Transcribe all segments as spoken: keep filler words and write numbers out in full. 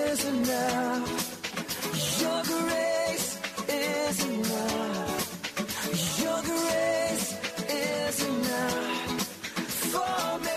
is enough. Your grace is enough. Your grace is enough for me.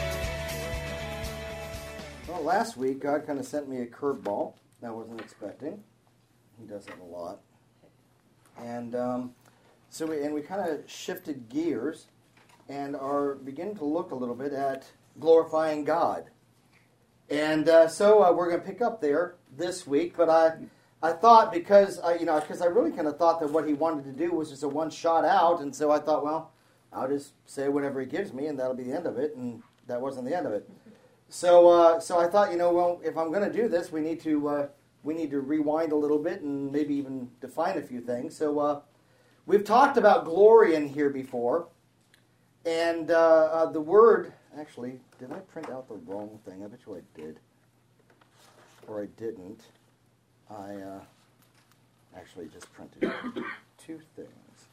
Well, last week God kind of sent me a curveball I wasn't expecting. He does that a lot. And um, so we and we kind of shifted gears and are beginning to look a little bit at glorifying God. And uh, so uh, we're going to pick up there this week. But I, I thought because I, you know, because I really kind of thought that what he wanted to do was just a one shot out, and so I thought, well, I'll just say whatever he gives me, and that'll be the end of it. And that wasn't the end of it. So, uh, so I thought, you know, well, if I'm going to do this, we need to uh, we need to rewind a little bit and maybe even define a few things. So, uh, we've talked about glory in here before, and uh, uh, the word. Actually, did I print out the wrong thing? I bet you I did, or I didn't. I uh, actually just printed two things.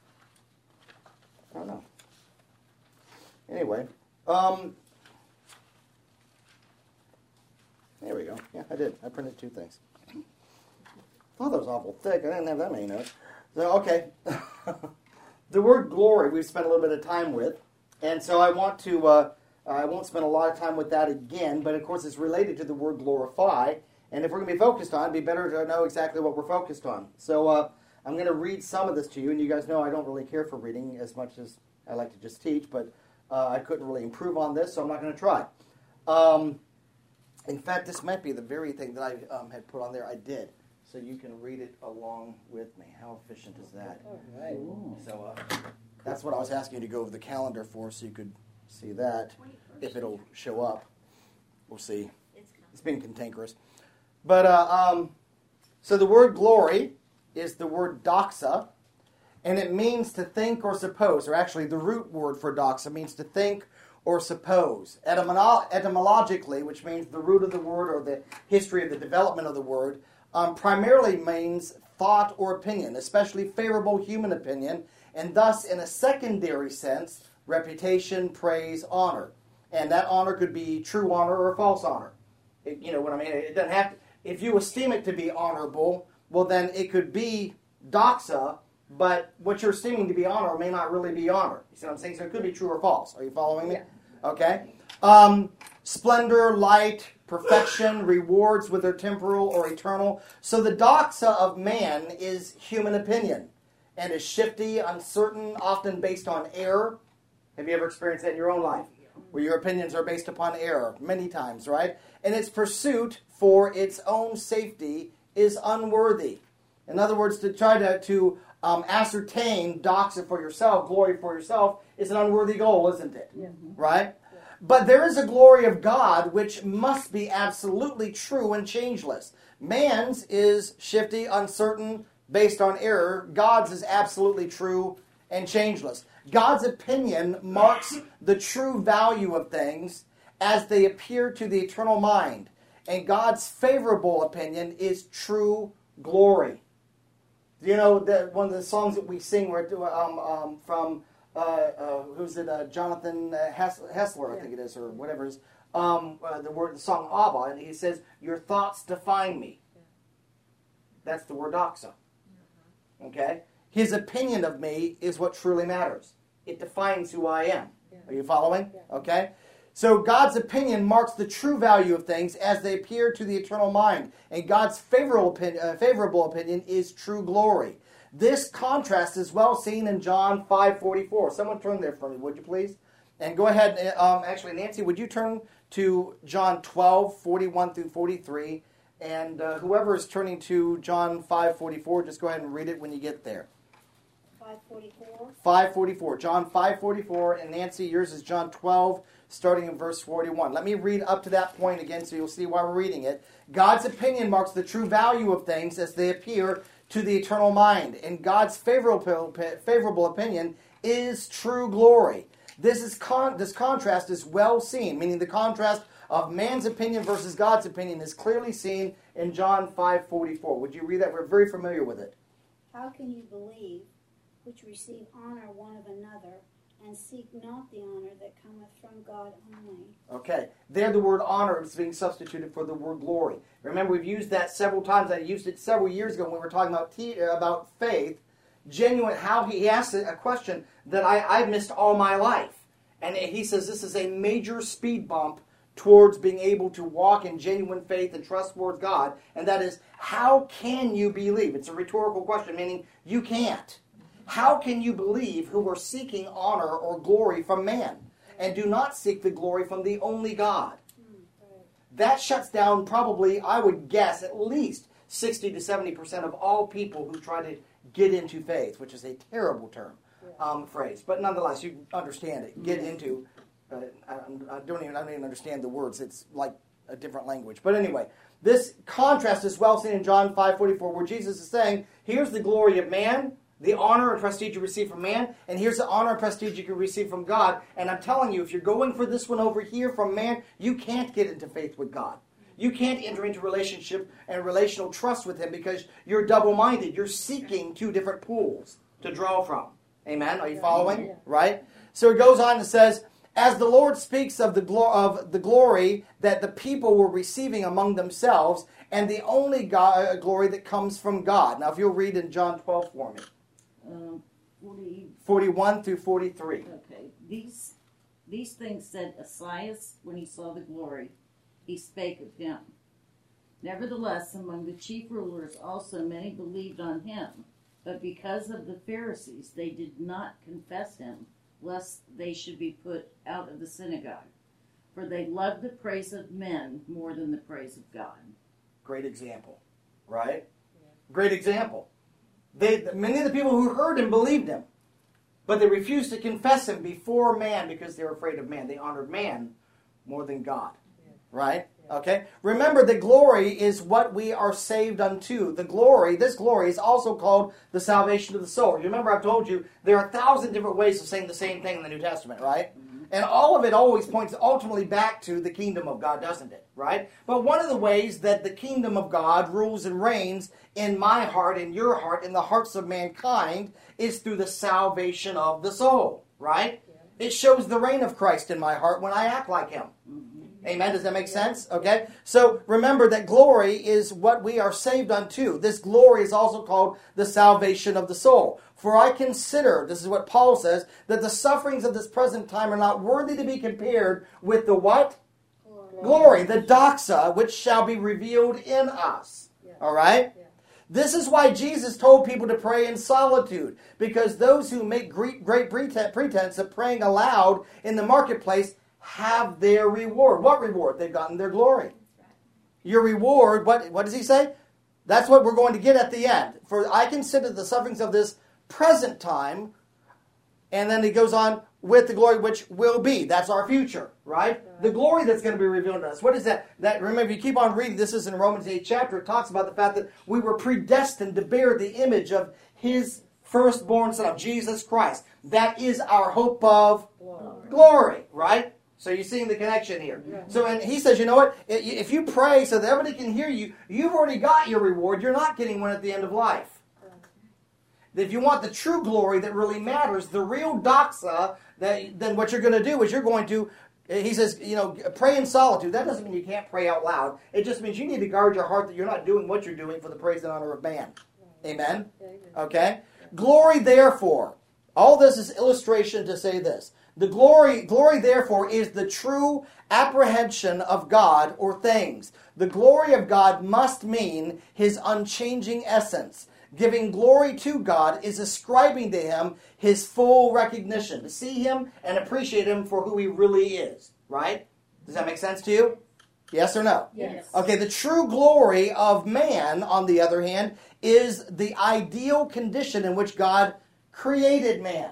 I don't know. Anyway. Um, There we go. Yeah, I did. I printed two things. I thought that was awful thick. I didn't have that many notes. So, okay. The word glory we've spent a little bit of time with. And so I want to, uh, I won't spend a lot of time with that again, but of course it's related to the word glorify. And if we're going to be focused on it, it'd be better to know exactly what we're focused on. So uh, I'm going to read some of this to you. And you guys know I don't really care for reading as much as I like to just teach, but uh, I couldn't really improve on this, so I'm not going to try. Um... In fact, this might be the very thing that I um, had put on there. I did. So you can read it along with me. How efficient is that? All right. So uh, that's what I was asking you to go over the calendar for so you could see that. If it'll show up. We'll see. It's being cantankerous. But, uh, um, so the word glory is the word doxa. And it means to think or suppose. Or actually, the root word for doxa means to think or suppose. Etymolo- etymologically, which means the root of the word or the history of the development of the word, um, primarily means thought or opinion, especially favorable human opinion, and thus, in a secondary sense, reputation, praise, honor. And that honor could be true honor or false honor. It, you know what I mean? It doesn't have to, if you esteem it to be honorable, well then it could be doxa, but what you're esteeming to be honor may not really be honor. You see what I'm saying? So it could be true or false. Are you following me? Yeah. Okay. Um, splendor, light, perfection, rewards, whether temporal or eternal. So the doxa of man is human opinion and is shifty, uncertain, often based on error. Have you ever experienced that in your own life? Where your opinions are based upon error many times, right? And its pursuit for its own safety is unworthy. In other words, to try to, to um, ascertain doxa for yourself, glory for yourself, is an unworthy goal, isn't it? Yeah. Right? Yeah. But there is a glory of God which must be absolutely true and changeless. Man's is shifty, uncertain, based on error. God's is absolutely true and changeless. God's opinion marks the true value of things as they appear to the eternal mind. And God's favorable opinion is true glory. You know, the, one of the songs that we sing where, um, um, from, uh, uh, who's it, uh, Jonathan uh, Hessler, I think it is, or whatever it is, um, uh, the word, the song Abba, and he says, your thoughts define me. That's the word doxa. Okay? His opinion of me is what truly matters. It defines who I am. Are you following? Okay? So God's opinion marks the true value of things as they appear to the eternal mind. And God's favorable opinion, uh, favorable opinion is true glory. This contrast is well seen in John five forty-four. Someone turn there for me, would you please? And go ahead. Um, actually, Nancy, would you turn to John twelve forty-one through forty-three? And uh, whoever is turning to John five forty-four, just go ahead and read it when you get there. five forty-four. five forty-four. John five forty-four. And Nancy, yours is John twelve, starting in verse forty-one. Let me read up to that point again so you'll see why we're reading it. God's opinion marks the true value of things as they appear to the eternal mind. And God's favorable, favorable opinion is true glory. This, is con- this contrast is well seen, meaning the contrast of man's opinion versus God's opinion is clearly seen in John five forty-four. Would you read that? We're very familiar with it. How can you believe which receive honor one of another, and seek not the honor that cometh from God only. Okay. There the word honor is being substituted for the word glory. Remember, we've used that several times. I used it several years ago when we were talking about te- about faith. Genuine, how he asked a question that I, I missed all my life. And he says this is a major speed bump towards being able to walk in genuine faith and trust towards God. And that is, how can you believe? It's a rhetorical question, meaning you can't. How can you believe who are seeking honor or glory from man and do not seek the glory from the only God? That shuts down probably, I would guess, at least sixty to seventy percent of all people who try to get into faith, which is a terrible term, um, phrase. But nonetheless, you understand it. Get into, uh, I, I, don't even, I don't even understand the words. It's like a different language. But anyway, this contrast is well seen in John five forty-four, where Jesus is saying, here's the glory of man, the honor and prestige you receive from man, and here's the honor and prestige you can receive from God. And I'm telling you, if you're going for this one over here from man, you can't get into faith with God. You can't enter into relationship and relational trust with him because you're double-minded. You're seeking two different pools to draw from. Amen? Are you following? Yeah. Right? So it goes on and says, as the Lord speaks of the, glo- of the glory that the people were receiving among themselves and the only God, glory that comes from God. Now, if you'll read in John twelve for me. Um, forty, forty-one through forty-three. Okay. These these things said Esaias when he saw the glory. He spake of him. Nevertheless, among the chief rulers also many believed on him. But because of the Pharisees, they did not confess him, lest they should be put out of the synagogue. For they loved the praise of men more than the praise of God. Great example, right? Yeah. Great example. They, many of the people who heard him believed him, but they refused to confess him before man because they were afraid of man. They honored man more than God, yeah. Right? Yeah. Okay? Remember, the glory is what we are saved unto. The glory, this glory is also called the salvation of the soul. You remember I've told you there are a thousand different ways of saying the same thing in the New Testament, right? Mm-hmm. And all of it always points ultimately back to the kingdom of God, doesn't it? Right? But one of the ways that the kingdom of God rules and reigns in my heart, in your heart, in the hearts of mankind, is through the salvation of the soul. Right? Yeah. It shows the reign of Christ in my heart when I act like him. Mm-hmm. Amen? Does that make sense? Okay? So remember that glory is what we are saved unto. This glory is also called the salvation of the soul. For I consider, this is what Paul says, that the sufferings of this present time are not worthy to be compared with the what? Glory. Glory, the doxa, which shall be revealed in us. Yeah. All right? Yeah. This is why Jesus told people to pray in solitude, because those who make great, great pretense of praying aloud in the marketplace have their reward. What reward? They've gotten their glory. Your reward, what, what does he say? That's what we're going to get at the end. For I consider the sufferings of this present time, and then he goes on with the glory which will be. That's our future, right? The glory that's going to be revealed to us. What is that? That remember, if you keep on reading, this is in Romans eighth chapter, it talks about the fact that we were predestined to bear the image of his firstborn son, of Jesus Christ. That is our hope of glory, glory, right? So you're seeing the connection here. Yeah. So, and he says, you know what? If you pray so that everybody can hear you, you've already got your reward. You're not getting one at the end of life. If you want the true glory that really matters, the real doxa, that, then what you're going to do is you're going to, he says, you know, pray in solitude. That doesn't mean you can't pray out loud. It just means you need to guard your heart that you're not doing what you're doing for the praise and honor of man. Amen? Okay? Glory, therefore. All this is illustration to say this. The glory, glory, therefore, is the true apprehension of God or things. The glory of God must mean his unchanging essence. Giving glory to God is ascribing to him his full recognition. To see him and appreciate him for who he really is. Right? Does that make sense to you? Yes or no? Yes. Okay, the true glory of man, on the other hand, is the ideal condition in which God created man.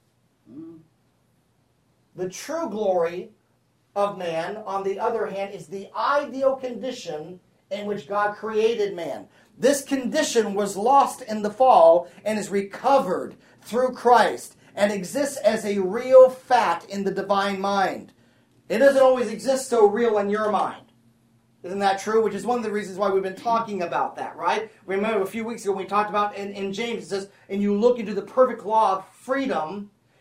The true glory of man, on the other hand, is the ideal condition in which God created man. This condition was lost in the fall and is recovered through Christ and exists as a real fact in the divine mind. It doesn't always exist so real in your mind. Isn't that true? Which is one of the reasons why we've been talking about that, right? Remember a few weeks ago when we talked about in, in James, it says, and you look into the perfect law of freedom,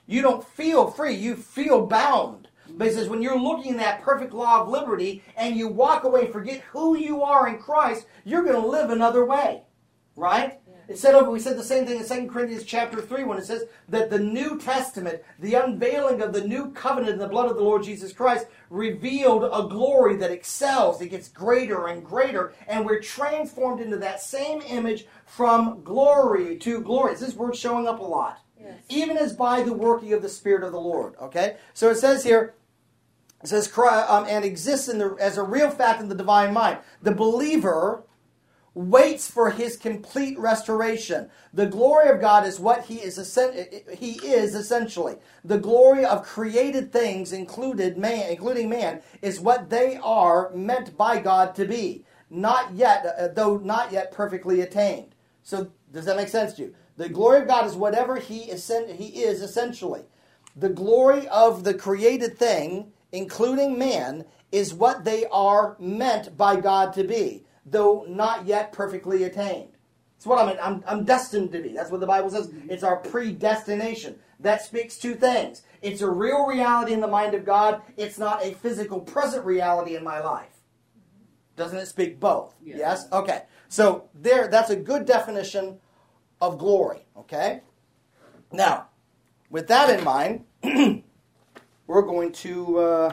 You don't feel free. You feel bound. But he says when you're looking at that perfect law of liberty and you walk away and forget who you are in Christ, you're going to live another way. Right? It said over, we said the same thing in Second Corinthians chapter three when it says that the New Testament, the unveiling of the new covenant in the blood of the Lord Jesus Christ, revealed a glory that excels. It gets greater and greater, and we're transformed into that same image from glory to glory. Is this word showing up a lot? Yes. Even as by the working of the Spirit of the Lord. Okay? So it says here, it says, um, and exists in the, as a real fact in the divine mind. The believer waits for his complete restoration. The glory of God is what he is, he is essentially. The glory of created things, included man, including man, is what they are meant by God to be. Not yet, uh, though not yet perfectly attained. So, does that make sense to you? The glory of God is whatever he is, he is essentially. The glory of the created thing, including man, is what they are meant by God to be, though not yet perfectly attained. It's what I'm, I'm, I'm destined to be. That's what the Bible says. It's our predestination. That speaks two things. It's a real reality in the mind of God. It's not a physical present reality in my life. Doesn't it speak both? Yes? yes? Okay. So there, that's a good definition of glory. Okay? Now, with that in mind, we're going to uh,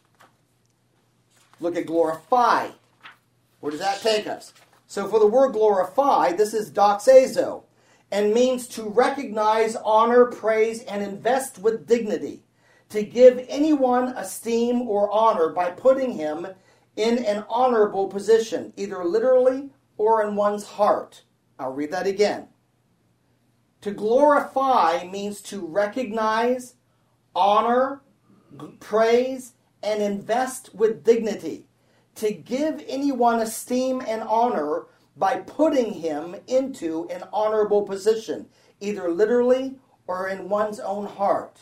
look at glorify. Where does that take us? So for the word glorify, this is doxazo, and means to recognize, honor, praise, and invest with dignity. To give anyone esteem or honor by putting him in an honorable position, either literally or in one's heart. I'll read that again. To glorify means to recognize, honor, praise, and invest with dignity. To give anyone esteem and honor by putting him into an honorable position, either literally or in one's own heart.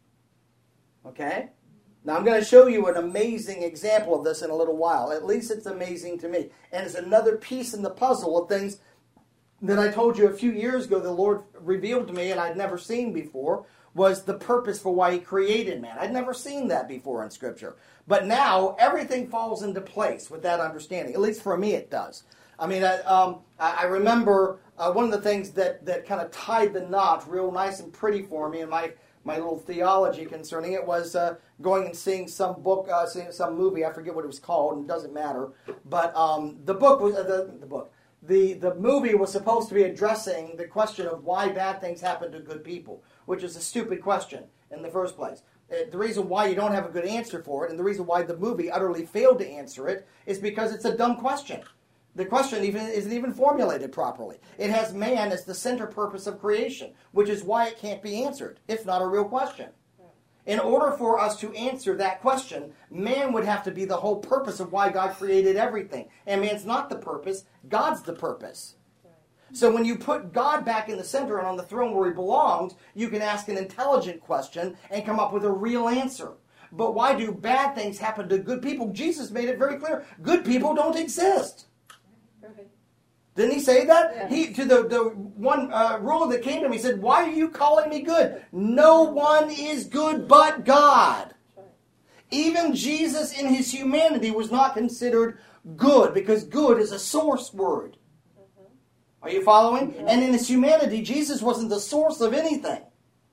Okay? Now I'm going to show you an amazing example of this in a little while. At least it's amazing to me. And it's another piece in the puzzle of things that I told you a few years ago the Lord revealed to me and I'd never seen before, was the purpose for why he created man. I'd never seen that before in Scripture. But now, everything falls into place with that understanding. At least for me it does. I mean, I, um, I remember uh, one of the things that, that kind of tied the knot real nice and pretty for me in my, my little theology concerning it was uh, going and seeing some book, uh, seeing some movie, I forget what it was called, and it doesn't matter. But um, the book was, uh, the, the book, the, the movie was supposed to be addressing the question of why bad things happen to good people, which is a stupid question in the first place. The reason why you don't have a good answer for it, and the reason why the movie utterly failed to answer it, is because it's a dumb question. The question even isn't even formulated properly. It has man as the center purpose of creation, which is why it can't be answered. It's not a real question. In order for us to answer that question, man would have to be the whole purpose of why God created everything. And man's not the purpose, God's the purpose. So when you put God back in the center and on the throne where he belongs, you can ask an intelligent question and come up with a real answer. But why do bad things happen to good people? Jesus made it very clear. Good people don't exist. Perfect. Didn't he say that? Yes. He to the, the one uh, ruler that came to him, he said, why are you calling me good? No one is good but God. Even Jesus in his humanity was not considered good, because good is a source word. Are you following? Yes. And in his humanity, Jesus wasn't the source of anything.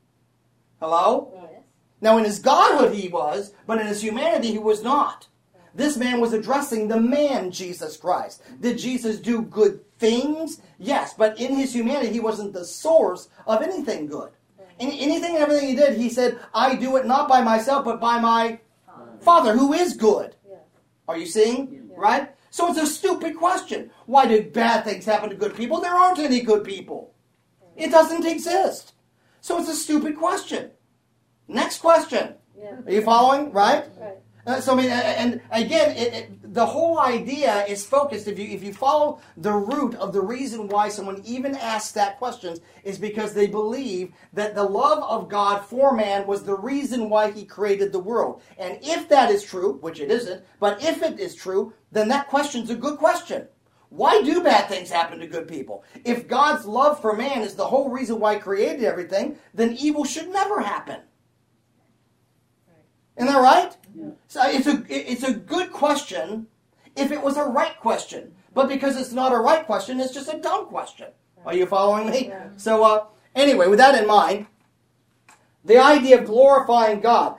Hello? Yes. Now in his godhood he was, but in his humanity he was not. This man was addressing the man Jesus Christ. Did Jesus do good things? Yes, but in his humanity he wasn't the source of anything good. In anything and everything he did, he said, I do it not by myself, but by my Father who is good. Yes. Are you seeing? Yes. Right? So it's a stupid question. Why do bad things happen to good people? There aren't any good people. It doesn't exist. So it's a stupid question. Next question. Yeah. Are you following? Right? Right. Uh, so I mean, and again, it, it, the whole idea is focused. If you if you follow the root of the reason why someone even asks that question, is because they believe that the love of God for man was the reason why he created the world. And if that is true, which it isn't, but if it is true, then that question's a good question. Why do bad things happen to good people? If God's love for man is the whole reason why he created everything, then evil should never happen. Isn't that right? Yeah. So it's a it's a good question if it was a right question. But because it's not a right question, it's just a dumb question. Are you following me? Yeah. So uh, anyway, with that in mind, the idea of glorifying God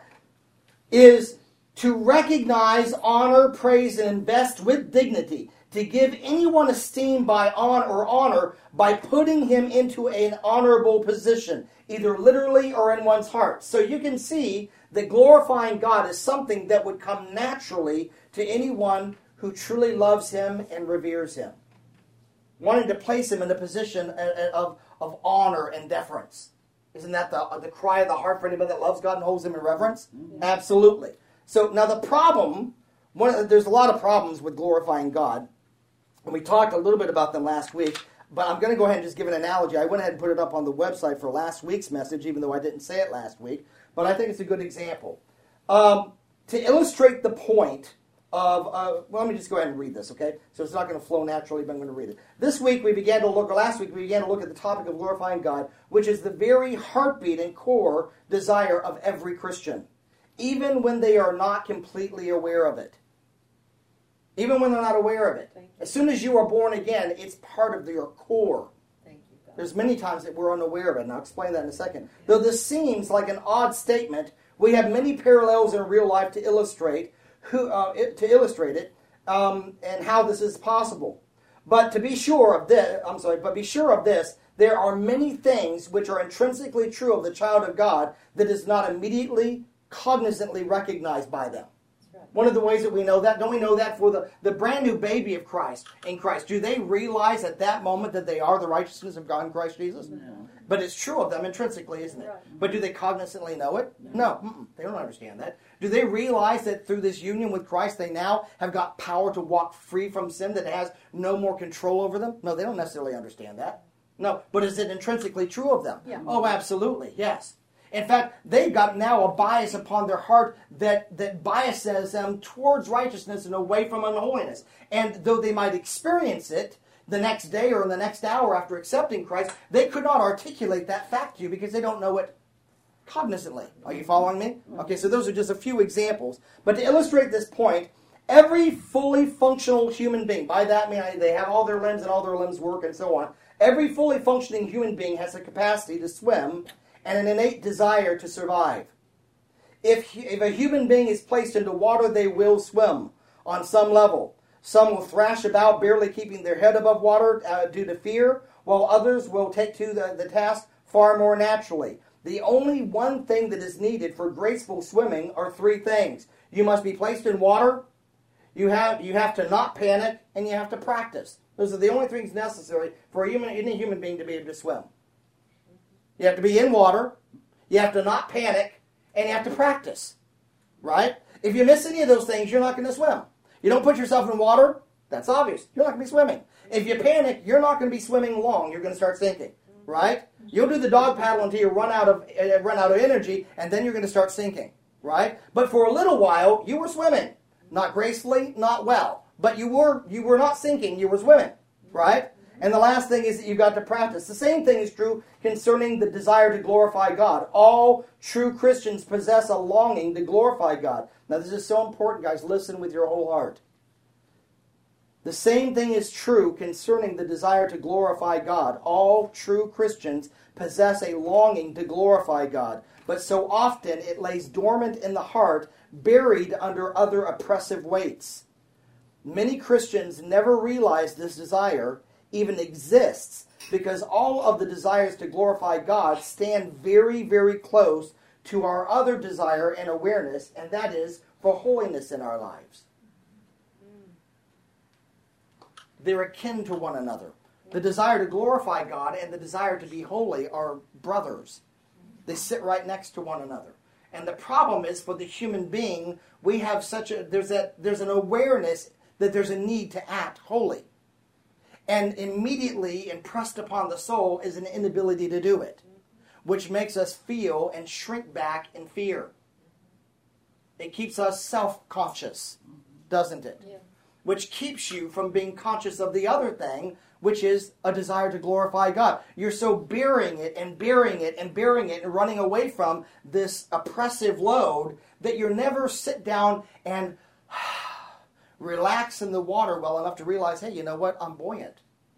is to recognize, honor, praise, and invest with dignity, to give anyone esteem by honor or honor by putting him into an honorable position, either literally or in one's heart. So you can see that glorifying God is something that would come naturally to anyone who truly loves him and reveres him, wanting to place him in a position of, of honor and deference. Isn't that the, the cry of the heart for anybody that loves God and holds him in reverence? Mm-hmm. Absolutely. So now the problem, one of the, there's a lot of problems with glorifying God, and we talked a little bit about them last week, but I'm going to go ahead and just give an analogy. I went ahead and put it up on the website for last week's message, even though I didn't say it last week, but I think it's a good example. Um, to illustrate the point of, uh, well, let me just go ahead and read this, okay? So it's not going to flow naturally, but I'm going to read it. This week we began to look, or last week we began to look at the topic of glorifying God, which is the very heartbeat and core desire of every Christian, even when they are not completely aware of it. Even when they're not aware of it. As soon as you are born again, it's part of your core. Thank you, God. There's many times that we're unaware of it, and I'll explain that in a second. Though this seems like an odd statement, we have many parallels in real life to illustrate who uh, it, to illustrate it um, and how this is possible. But to be sure of this, I'm sorry, but be sure of this, there are many things which are intrinsically true of the child of God that is not immediately, cognizantly recognized by them. One of the ways that we know that, don't we know that for the, the brand new baby of Christ, in Christ, do they realize at that moment that they are the righteousness of God in Christ Jesus? No. But it's true of them intrinsically, isn't it? Right. But do they cognizantly know it? No. No, mm-mm, they don't understand that. Do they realize that through this union with Christ, they now have got power to walk free from sin, that it has no more control over them? No, they don't necessarily understand that. No, but is it intrinsically true of them? Yeah. Oh, absolutely, yes. In fact, they've got now a bias upon their heart that, that biases them towards righteousness and away from unholiness. And though they might experience it the next day or in the next hour after accepting Christ, they could not articulate that fact to you because they don't know it cognizantly. Are you following me? Okay, so those are just a few examples. But to illustrate this point, every fully functional human being, by that I mean they have all their limbs and all their limbs work and so on, every fully functioning human being has the capacity to swim and an innate desire to survive. If, if a human being is placed into water, they will swim on some level. Some will thrash about, barely keeping their head above water uh, due to fear, while others will take to the, the task far more naturally. The only one thing that is needed for graceful swimming are three things. You must be placed in water, you have, you have to not panic, and you have to practice. Those are the only things necessary for a human, any human being to be able to swim. You have to be in water, you have to not panic, and you have to practice. Right? If you miss any of those things, you're not going to swim. You don't put yourself in water, that's obvious. You're not going to be swimming. If you panic, you're not going to be swimming long. You're going to start sinking. Right? You'll do the dog paddle until you run out of uh, run out of energy, and then you're going to start sinking. Right? But for a little while, you were swimming. Not gracefully, not well. But you were you were not sinking, you were swimming. Right? And the last thing is that you've got to practice. The same thing is true concerning the desire to glorify God. All true Christians possess a longing to glorify God. Now this is so important, guys. Listen with your whole heart. The same thing is true concerning the desire to glorify God. All true Christians possess a longing to glorify God. But so often it lays dormant in the heart, buried under other oppressive weights. Many Christians never realize this desire even exists because all of the desires to glorify God stand very, very close to our other desire and awareness, and that is for holiness in our lives. They're akin to one another. The desire to glorify God and the desire to be holy are brothers. They sit right next to one another. And the problem is for the human being, we have such a, there's a, there's an awareness that there's a need to act holy. And immediately impressed upon the soul is an inability to do it, which makes us feel and shrink back in fear. It keeps us self-conscious, doesn't it? Yeah. which keeps you from being conscious of the other thing, which is a desire to glorify God. You're so burying it and burying it and burying it and running away from this oppressive load that you never sit down and relax in the water well enough to realize, hey, you know what? I'm buoyant.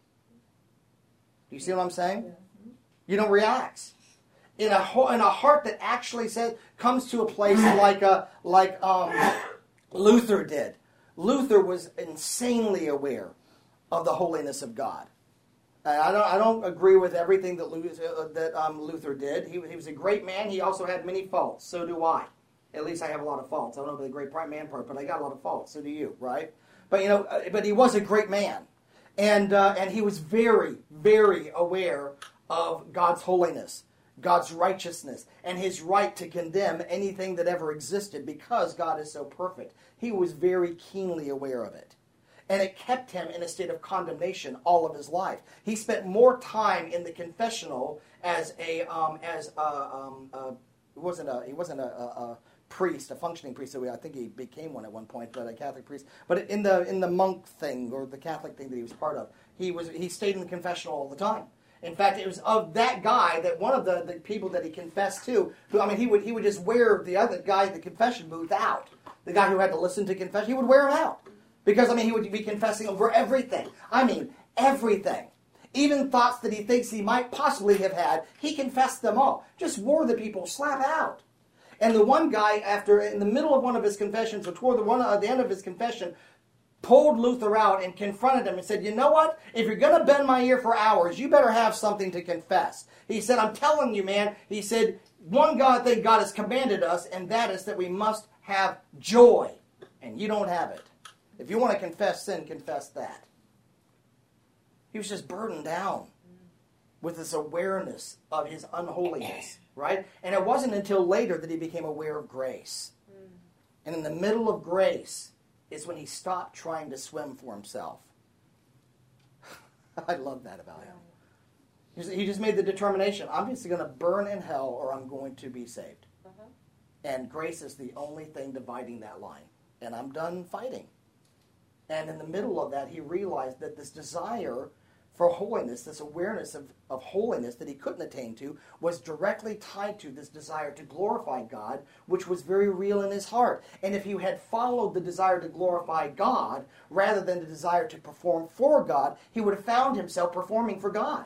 Do you see what I'm saying? You don't relax. In a, in a heart that actually says, comes to a place like a, like um, Luther did. Luther was insanely aware of the holiness of God. I don't, I don't agree with everything that Luther, uh, that um, Luther did. He, he was a great man. He also had many faults. So do I. At least I have a lot of faults. I don't know about the great man part, but I got a lot of faults. So do you, right? But you know, uh, but he was a great man, and uh, and he was very, very aware of God's holiness, God's righteousness, and his right to condemn anything that ever existed because God is so perfect. He was very keenly aware of it. And it kept him in a state of condemnation all of his life. He spent more time in the confessional as a um, as a, um, a, he wasn't a he wasn't a, a, a priest, a functioning priest. So I think he became one at one point, but a Catholic priest. But in the in the monk thing or the Catholic thing that he was part of, he was he stayed in the confessional all the time. In fact, it was of that guy that one of the, the people that he confessed to, who I mean, he would he would just wear the other guy in the confession booth out. The guy who had to listen to confession, he would wear him out. Because, I mean, he would be confessing over everything. I mean, everything. Even thoughts that he thinks he might possibly have had, he confessed them all. Just wore the people slap out. And the one guy, after, in the middle of one of his confessions, or toward the, one, uh, the end of his confession, pulled Luther out and confronted him and said, you know what? If you're going to bend my ear for hours, you better have something to confess. He said, I'm telling you, man. He said, one God thing God has commanded us, and that is that we must have joy. And you don't have it. If you want to confess sin, confess that. He was just burdened down with this awareness of his unholiness, right? And it wasn't until later that he became aware of grace. And in the middle of grace is when he stopped trying to swim for himself. I love that about him. He just made the determination, I'm just going to burn in hell or I'm going to be saved. Uh-huh. And grace is the only thing dividing that line. And I'm done fighting. And in the middle of that, he realized that this desire for holiness, this awareness of, of holiness that he couldn't attain to, was directly tied to this desire to glorify God, which was very real in his heart. And if he had followed the desire to glorify God, rather than the desire to perform for God, he would have found himself performing for God.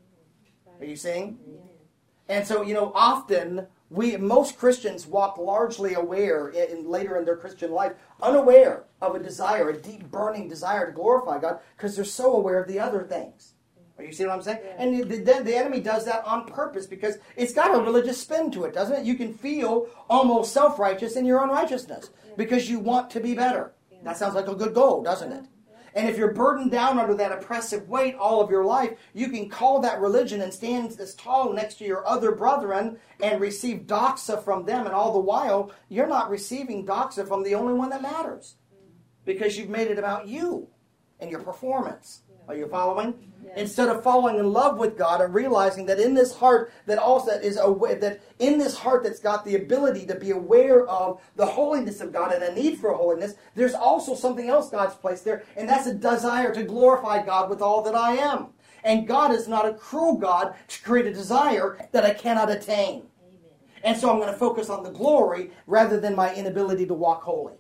Are you seeing? And so, you know, often, we most Christians walk largely aware, in, in, later in their Christian life, unaware of a desire, a deep burning desire to glorify God, because they're so aware of the other things. Are you see what I'm saying? Yeah. And the, the, the enemy does that on purpose, because it's got a religious spin to it, doesn't it? You can feel almost self-righteous in your own righteousness, yeah. because you want to be better. Yeah. That sounds like a good goal, doesn't it? And if you're burdened down under that oppressive weight all of your life, you can call that religion and stand as tall next to your other brethren and receive doxa from them. And all the while, you're not receiving doxa from the only one that matters. Because you've made it about you and your performance. Are you following? Yes. Instead of falling in love with God and realizing that in this heart that also is aware, that in this heart that's got the ability to be aware of the holiness of God and a need for holiness, there's also something else God's placed there, and that's a desire to glorify God with all that I am. And God is not a cruel God to create a desire that I cannot attain. Amen. And so I'm going to focus on the glory rather than my inability to walk holy.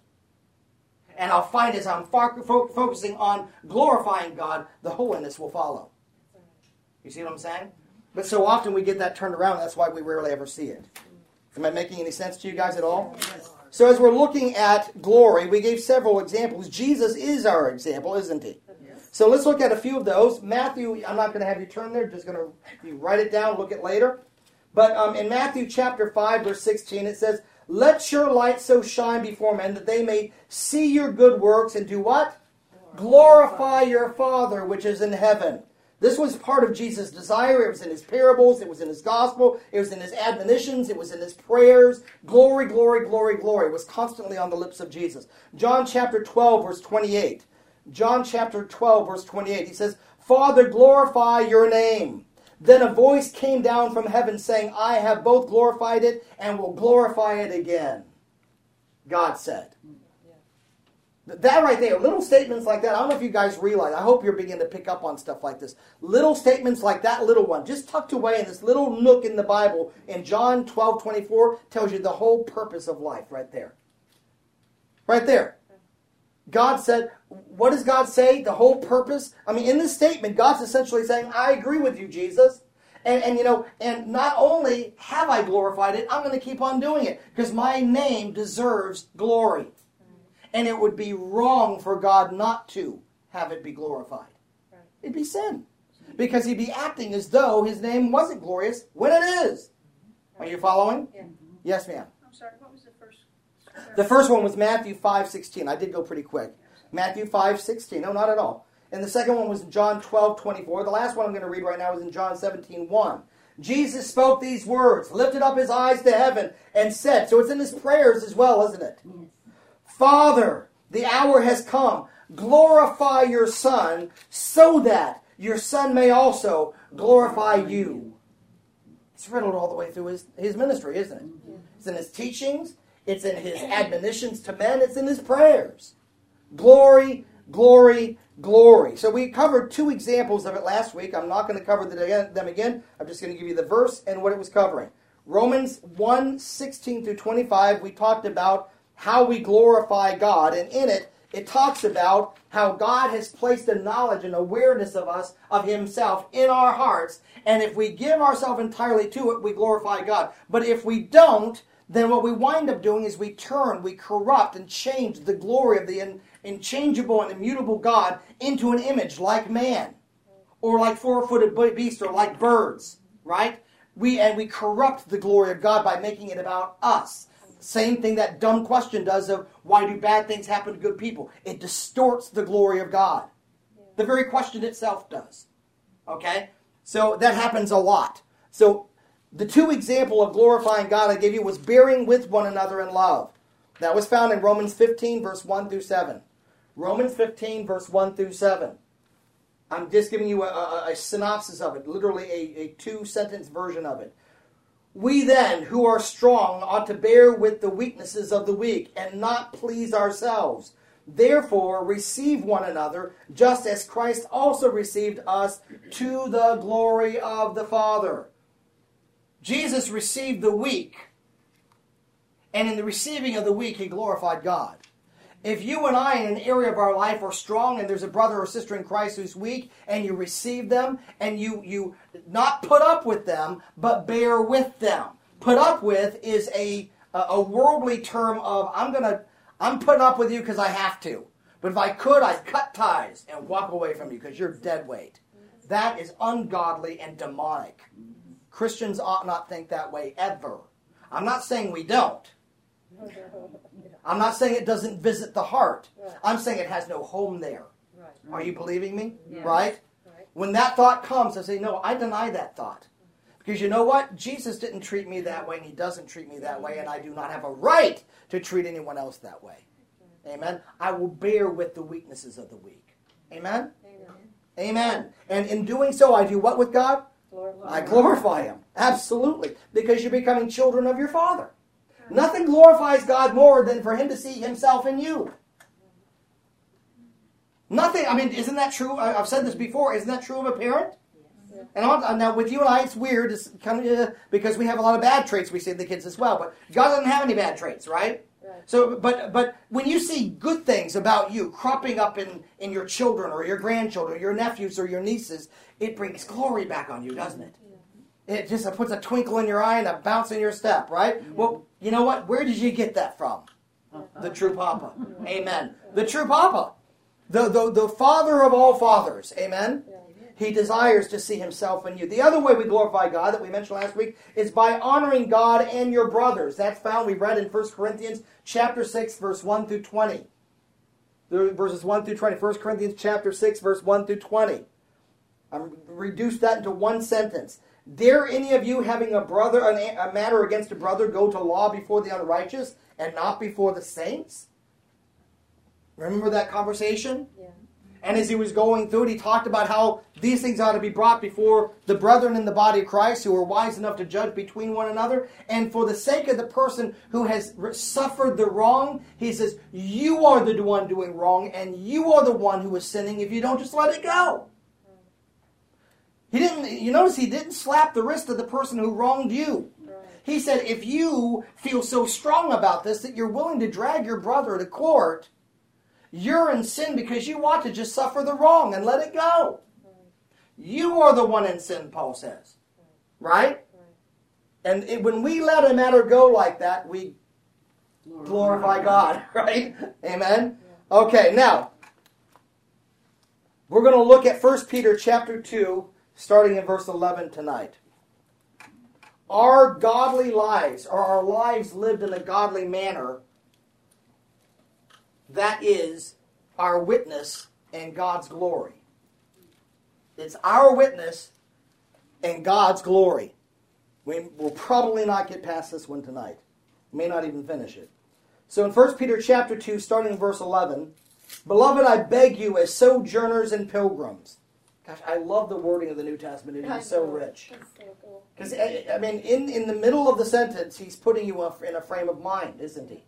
And I'll find as I'm fo- fo- focusing on glorifying God, the holiness will follow. You see what I'm saying? But so often we get that turned around, that's why we rarely ever see it. Am I making any sense to you guys at all? So as we're looking at glory, we gave several examples. Jesus is our example, isn't he? So let's look at a few of those. Matthew, I'm not going to have you turn there, just going to you write it down, look at later. But um, in Matthew chapter five, verse sixteen, it says, let your light so shine before men that they may see your good works and do what? Glorify your Father which is in heaven. This was part of Jesus' desire. It was in his parables. It was in his gospel. It was in his admonitions. It was in his prayers. Glory, glory, glory, glory. It was constantly on the lips of Jesus. John chapter twelve, verse twenty-eight. John chapter twelve, verse twenty-eight. He says, Father, glorify your name. Then a voice came down from heaven saying, I have both glorified it and will glorify it again. God said. That right there, little statements like that, I don't know if you guys realize, I hope you're beginning to pick up on stuff like this. Little statements like that little one, just tucked away in this little nook in the Bible, in John twelve twenty-four, tells you the whole purpose of life right there. Right there. God said, what does God say? The whole purpose? I mean, in this statement, God's essentially saying, I agree with you, Jesus. And, and you know, and not only have I glorified it, I'm going to keep on doing it, because my name deserves glory. And it would be wrong for God not to have it be glorified. Right. It'd be sin. Because he'd be acting as though his name wasn't glorious when it is. Are you following? Yeah. Yes, ma'am. I'm sorry, what was the first? The first one was Matthew five sixteen. I did go pretty quick. Matthew five sixteen. No, not at all. And the second one was John twelve twenty-four. The last one I'm going to read right now is in John seventeen one. Jesus spoke these words, lifted up his eyes to heaven, and said, so it's in his prayers as well, isn't it? Yes. Father, the hour has come. Glorify your Son, so that your Son may also glorify you. It's riddled all the way through his, his ministry, isn't it? It's in his teachings. It's in his admonitions to men. It's in his prayers. Glory, glory, glory. So we covered two examples of it last week. I'm not going to cover them again. I'm just going to give you the verse and what it was covering. Romans one sixteen through twenty-five, we talked about how we glorify God, and in it, it talks about how God has placed a knowledge and awareness of us, of himself, in our hearts, and if we give ourselves entirely to it, we glorify God. But if we don't, then what we wind up doing is we turn, we corrupt and change the glory of the in, unchangeable and immutable God into an image like man, or like four-footed beasts, or like birds, right? We and we corrupt the glory of God by making it about us. Same thing that dumb question does of why do bad things happen to good people? It distorts the glory of God. Yeah. The very question itself does. Okay? So that happens a lot. So the two examples of glorifying God I gave you was bearing with one another in love. That was found in Romans fifteen, verse one through seven. Romans fifteen, verse one through seven. I'm just giving you a, a, a synopsis of it, literally a, a two-sentence version of it. We then, who are strong, ought to bear with the weaknesses of the weak, and not please ourselves. Therefore, receive one another, just as Christ also received us, to the glory of the Father. Jesus received the weak, and in the receiving of the weak, he glorified God. If you and I, in an area of our life, are strong, and there's a brother or sister in Christ who's weak, and you receive them, and you, you not put up with them, but bear with them. Put up with is a, a worldly term of, I'm gonna, I'm putting up with you because I have to. But if I could, I'd cut ties and walk away from you because you're dead weight. That is ungodly and demonic. Christians ought not think that way ever. I'm not saying we don't. I'm not saying it doesn't visit the heart. Right. I'm saying it has no home there. Right. Are you believing me? Yeah. Right? Right? When that thought comes, I say, no, I deny that thought. Because you know what? Jesus didn't treat me that way, and he doesn't treat me that way, and I do not have a right to treat anyone else that way. Amen? I will bear with the weaknesses of the weak. Amen? Amen. Amen. And in doing so, I do what with God? Glorify. I glorify him. Absolutely. Because you're becoming children of your Father. Nothing glorifies God more than for him to see himself in you. Nothing, I mean, isn't that true? I've said this before. Isn't that true of a parent? Yes. And I'll, now with you and I, it's weird it's kind of, uh, because we have a lot of bad traits we see in the kids as well. But God doesn't have any bad traits, right? Right. So, but but when you see good things about you cropping up in, in your children or your grandchildren, your nephews or your nieces, it brings glory back on you, doesn't it? It just puts a twinkle in your eye and a bounce in your step, right? Yeah. Well, you know what? Where did you get that from? The true Papa. Amen. The true Papa. The, the, the Father of all fathers. Amen? He desires to see himself in you. The other way we glorify God that we mentioned last week is by honoring God and your brothers. That's found, we read in First Corinthians chapter six, verse one through twenty. Verses one through twenty. First Corinthians chapter six, verse one through twenty. I'm reduced that into one sentence. Dare any of you, having a brother, a matter against a brother, go to law before the unrighteous and not before the saints? Remember that conversation? Yeah. And as he was going through it, he talked about how these things ought to be brought before the brethren in the body of Christ who are wise enough to judge between one another. And for the sake of the person who has suffered the wrong, he says, you are the one doing wrong, and you are the one who is sinning if you don't just let it go. He didn't. You notice he didn't slap the wrist of the person who wronged you. He said, if you feel so strong about this that you're willing to drag your brother to court, you're in sin because you want to just suffer the wrong and let it go. You are the one in sin, Paul says. Right? And it, when we let a matter go like that, we glorify God. Right? Amen? Okay, now, we're going to look at First Peter chapter two, starting in verse eleven tonight. Our godly lives, or our lives lived in a godly manner, that is our witness and God's glory. It's our witness and God's glory. We will probably not get past this one tonight. We may not even finish it. So in First Peter chapter two, starting in verse eleven, Beloved, I beg you as sojourners and pilgrims. Gosh, I love the wording of the New Testament. It is so rich. Because, I mean, in, in the middle of the sentence, he's putting you in a frame of mind, isn't he?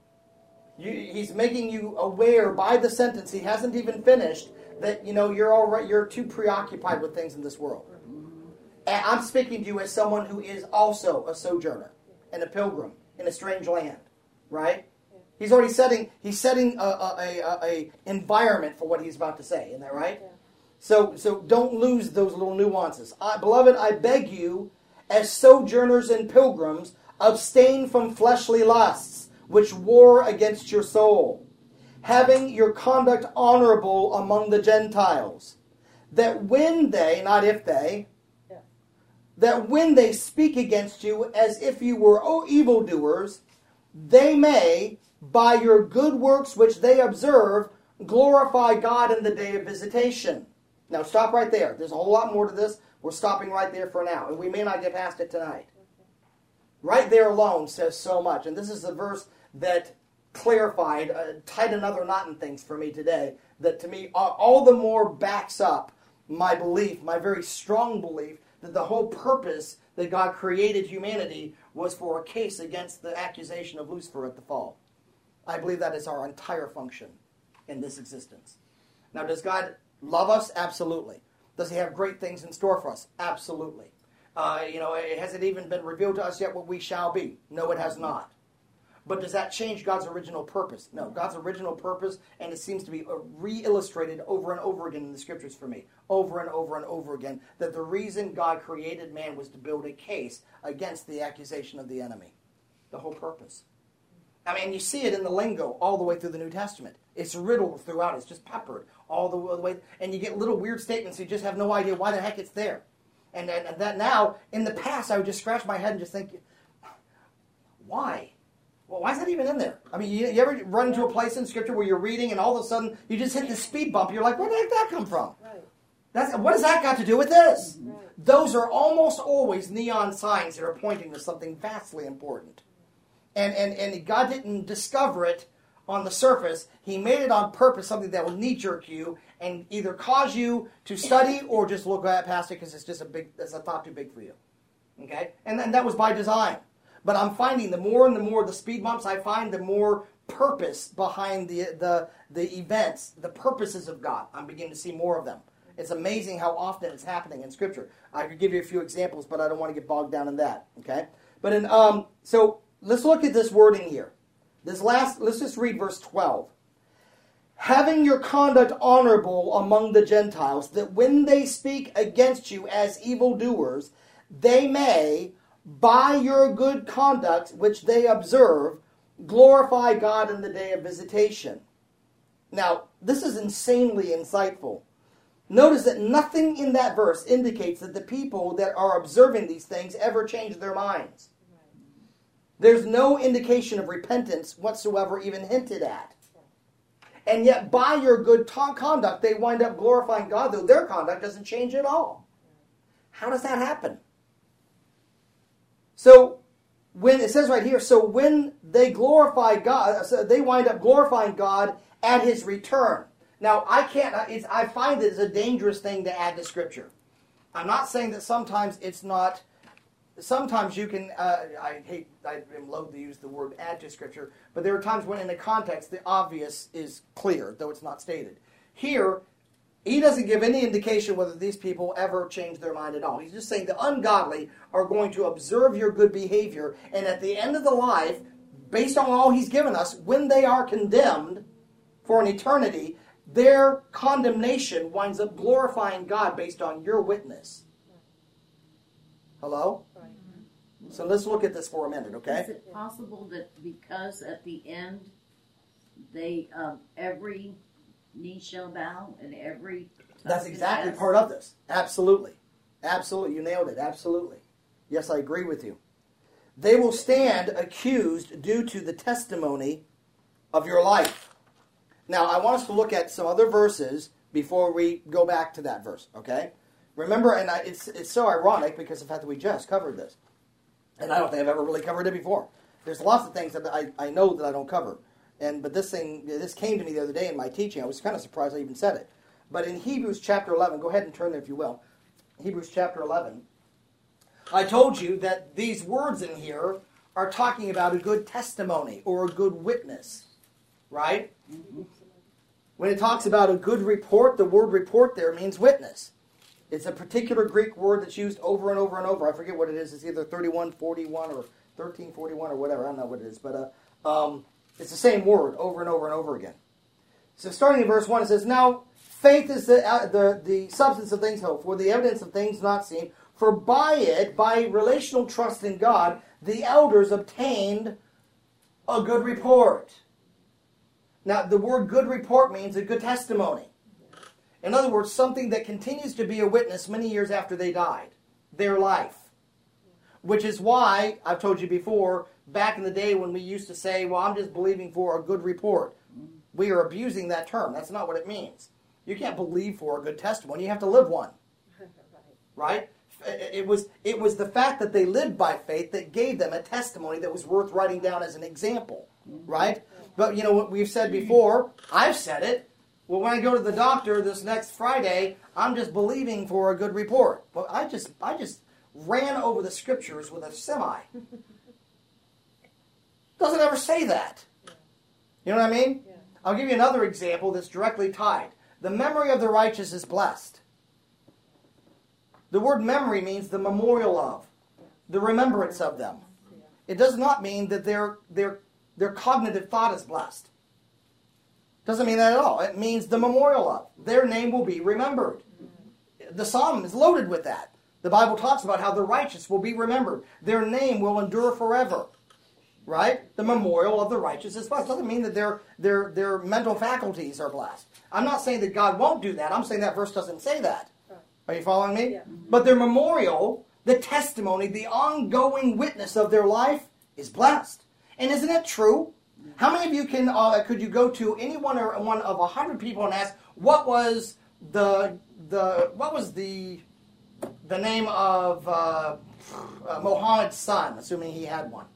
You, he's making you aware by the sentence, he hasn't even finished, that, you know, you're all right, you're too preoccupied with things in this world. And I'm speaking to you as someone who is also a sojourner and a pilgrim in a strange land, right? He's already setting, he's setting a, a, a, a environment for what he's about to say, isn't that right? Yeah. So, so don't lose those little nuances. I, beloved, I beg you, as sojourners and pilgrims, abstain from fleshly lusts, which war against your soul, having your conduct honorable among the Gentiles, that when they, not if they, yeah. that when they speak against you as if you were oh, evildoers, they may, by your good works which they observe, glorify God in the day of visitation. Now stop right there. There's a whole lot more to this. We're stopping right there for now, and we may not get past it tonight. Right there alone says so much, and this is a verse that clarified, uh, tied another knot in things for me today, that to me all, all the more backs up my belief, my very strong belief, that the whole purpose that God created humanity was for a case against the accusation of Lucifer at the fall. I believe that is our entire function in this existence. Now, does God love us? Absolutely. Does he have great things in store for us? Absolutely. Uh, you know, has it even been revealed to us yet what we shall be? No, it has not. But does that change God's original purpose? No, God's original purpose, and it seems to be re-illustrated over and over again in the Scriptures for me, over and over and over again, that the reason God created man was to build a case against the accusation of the enemy. The whole purpose. I mean, you see it in the lingo all the way through the New Testament. It's riddled throughout. It's just peppered all the way. And you get little weird statements. You just have no idea why the heck it's there. And, and, and that now, in the past, I would just scratch my head and just think, why? Well, why is that even in there? I mean, you, you ever run into a place in Scripture where you're reading and all of a sudden you just hit this speed bump. You're like, where the heck did that come from? Right. That's, what has that got to do with this? Right. Those are almost always neon signs that are pointing to something vastly important. And, and, and God didn't discover it on the surface. He made it on purpose, something that will knee-jerk you and either cause you to study or just look past it because it's just a big, it's a thought too big for you. Okay? And then that was by design. But I'm finding the more and the more the speed bumps I find, the more purpose behind the, the, the events, the purposes of God. I'm beginning to see more of them. It's amazing how often it's happening in Scripture. I could give you a few examples, but I don't want to get bogged down in that. Okay? But in, um, so let's look at this wording here. This last, let's just read verse twelve. Having your conduct honorable among the Gentiles, that when they speak against you as evildoers, they may, by your good conduct which they observe, glorify God in the day of visitation. Now, this is insanely insightful. Notice that nothing in that verse indicates that the people that are observing these things ever change their minds. There's no indication of repentance whatsoever even hinted at. And yet, by your good ta- conduct, they wind up glorifying God, though their conduct doesn't change at all. How does that happen? So, when it says right here, so when they glorify God, so they wind up glorifying God at his return. Now, I can't, it's, I find it is a dangerous thing to add to Scripture. I'm not saying that sometimes it's not, sometimes you can, uh, I hate, I am loath to use the word add to Scripture, but there are times when in the context the obvious is clear, though it's not stated. Here, he doesn't give any indication whether these people ever change their mind at all. He's just saying the ungodly are going to observe your good behavior, and at the end of the life, based on all he's given us, when they are condemned for an eternity, their condemnation winds up glorifying God based on your witness. Hello? So let's look at this for a minute, okay? Is it possible that because at the end, they um, every knee shall bow and every That's exactly part of this. Absolutely. Absolutely. You nailed it. Absolutely. Yes, I agree with you. They will stand accused due to the testimony of your life. Now, I want us to look at some other verses before we go back to that verse, okay? Remember, and I, it's it's so ironic because of the fact that we just covered this. And I don't think I've ever really covered it before. There's lots of things that I, I know that I don't cover. And But this thing, this came to me the other day in my teaching. I was kind of surprised I even said it. But in Hebrews chapter eleven, go ahead and turn there if you will. Hebrews chapter eleven. I told you that these words in here are talking about a good testimony or a good witness. Right? Mm-hmm. When it talks about a good report, the word report there means witness. It's a particular Greek word that's used over and over and over. I forget what it is. It's either thirty-one forty-one or thirteen forty-one or whatever. I don't know what it is. But uh, um, it's the same word over and over and over again. So starting in verse one, it says, Now faith is the, uh, the, the substance of things hoped for, the evidence of things not seen. For by it, by relational trust in God, the elders obtained a good report. Now, the word good report means a good testimony. In other words, something that continues to be a witness many years after they died. Their life. Which is why, I've told you before, back in the day when we used to say, well, I'm just believing for a good report. We are abusing that term. That's not what it means. You can't believe for a good testimony. You have to live one. Right? It was, it was the fact that they lived by faith that gave them a testimony that was worth writing down as an example. Right? But, you know, what we've said before, I've said it. Well, when I go to the doctor this next Friday, I'm just believing for a good report. But I just I just ran over the scriptures with a semi. Doesn't ever say that. You know what I mean? Yeah. I'll give you another example that's directly tied. The memory of the righteous is blessed. The word memory means the memorial of, the remembrance of them. It does not mean that their their their cognitive thought is blessed. Doesn't mean that at all. It means the memorial of. Their name will be remembered. The psalm is loaded with that. The Bible talks about how the righteous will be remembered. Their name will endure forever. Right? The memorial of the righteous is blessed. Doesn't mean that their, their, their mental faculties are blessed. I'm not saying that God won't do that. I'm saying that verse doesn't say that. Are you following me? Yeah. But their memorial, the testimony, the ongoing witness of their life is blessed. And isn't it true? How many of you can uh, could you go to any one or one of a hundred people and ask what was the the what was the the name of uh, uh, Muhammad's son, assuming he had one?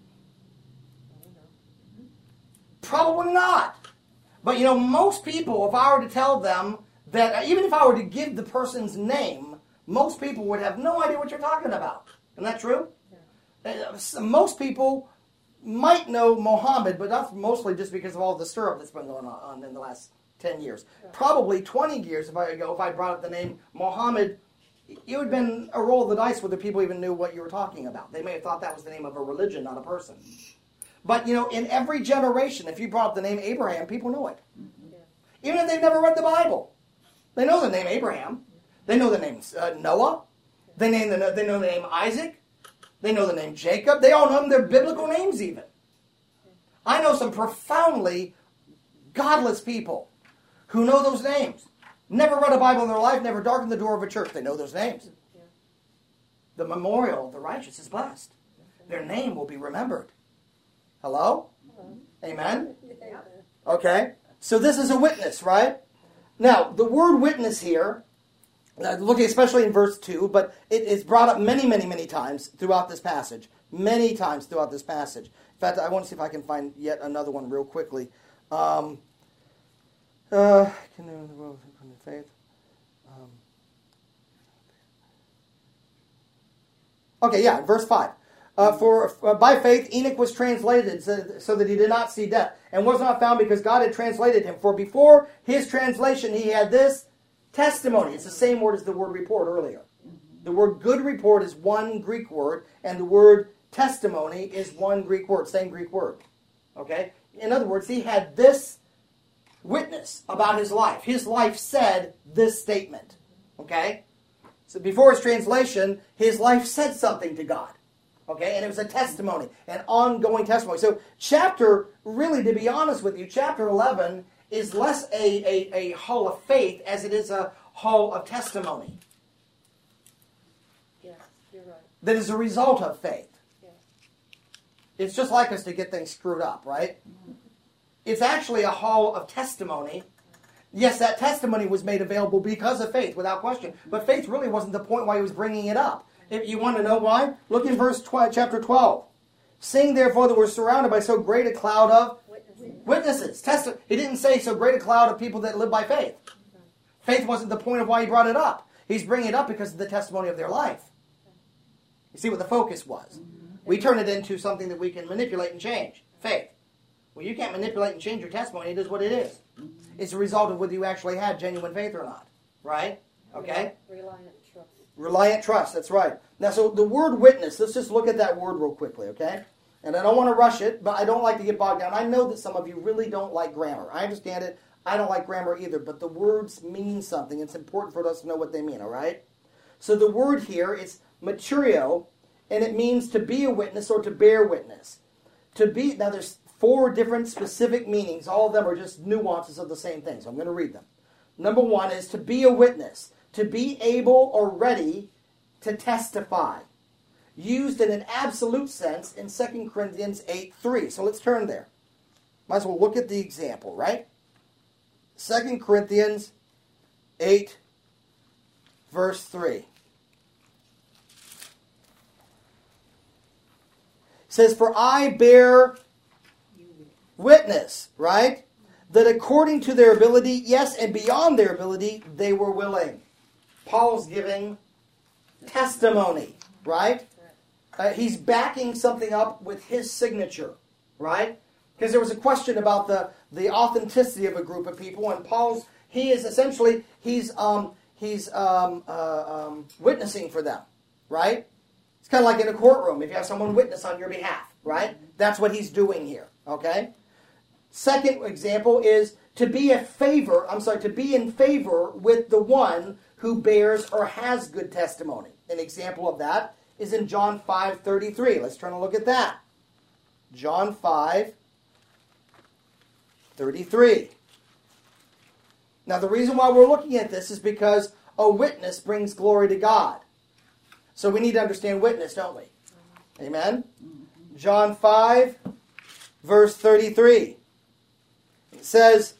Probably not. But you know, most people, if I were to tell them that, even if I were to give the person's name, most people would have no idea what you're talking about. Isn't that true? Yeah. Uh, most people might know Muhammad, but that's mostly just because of all the stir-up that's been going on in the last ten years. Yeah. Probably twenty years if I ago, if I brought up the name Muhammad, it would have been a roll of the dice whether people even knew what you were talking about. They may have thought that was the name of a religion, not a person. But, you know, in every generation, if you brought up the name Abraham, people know it. Yeah. Even if they've never read the Bible. They know the name Abraham. They know the name uh, Noah. They, name the, they know the name Isaac. They know the name Jacob. They all know them, their biblical names even. I know some profoundly godless people who know those names. Never read a Bible in their life, never darkened the door of a church. They know those names. The memorial of the righteous is blessed. Their name will be remembered. Hello? Amen? Okay. So this is a witness, right? Now, the word witness here, looking especially in verse two, but it is brought up many, many, many times throughout this passage. Many times throughout this passage. In fact, I want to see if I can find yet another one real quickly. Um, Uh, can the world in faith? Um, okay, yeah, verse five. Uh, for uh, by faith Enoch was translated so, so that he did not see death, and was not found because God had translated him. For before his translation he had this testimony. It's the same word as the word report earlier. The word good report is one Greek word, and the word testimony is one Greek word, same Greek word. Okay? In other words, he had this witness about his life. His life said this statement. Okay? So before his translation, his life said something to God. Okay, and it was a testimony, an ongoing testimony. So chapter, really to be honest with you, chapter eleven is less a, a, a hall of faith as it is a hall of testimony. Yes, you're right. That is a result of faith. Yes. It's just like us to get things screwed up, right? It's actually a hall of testimony. Yes, that testimony was made available because of faith, without question. But faith really wasn't the point why he was bringing it up. If you want to know why, look in verse twelve, chapter twelve. Seeing therefore that we're surrounded by so great a cloud of Witnesses. witnesses. Testi- he didn't say so great a cloud of people that live by faith. Faith wasn't the point of why he brought it up. He's bringing it up because of the testimony of their life. You see what the focus was. We turn it into something that we can manipulate and change. Faith. Well, you can't manipulate and change your testimony. It is what it is. It's a result of whether you actually had genuine faith or not. Right? Okay? Reliant trust. Reliant trust, that's right. Now, so the word witness, let's just look at that word real quickly, okay? And I don't want to rush it, but I don't like to get bogged down. I know that some of you really don't like grammar. I understand it. I don't like grammar either, but the words mean something. It's important for us to know what they mean, all right? So the word here is materio, and it means to be a witness or to bear witness. To be, now there's four different specific meanings. All of them are just nuances of the same thing, so I'm going to read them. Number one is to be a witness. To be able or ready to testify. Used in an absolute sense in Second Corinthians eight three. So let's turn there. Might as well look at the example, right? Second Corinthians eight, verse three. It says, for I bear witness, right? That according to their ability, yes, and beyond their ability, they were willing. Paul's giving testimony, right? Uh, he's backing something up with his signature, right? Because there was a question about the, the authenticity of a group of people, and Paul's, he is essentially, he's um, he's um, uh, um, witnessing for them, right? It's kind of like in a courtroom, if you have someone witness on your behalf, right? That's what he's doing here, okay? Second example is to be a favor, I'm sorry, to be in favor with the one who bears or has good testimony. An example of that is in John five thirty-three. Let's turn and look at that. John five thirty-three. Now the reason why we're looking at this is because a witness brings glory to God. So we need to understand witness, don't we? Amen? John five, verse thirty-three. It says,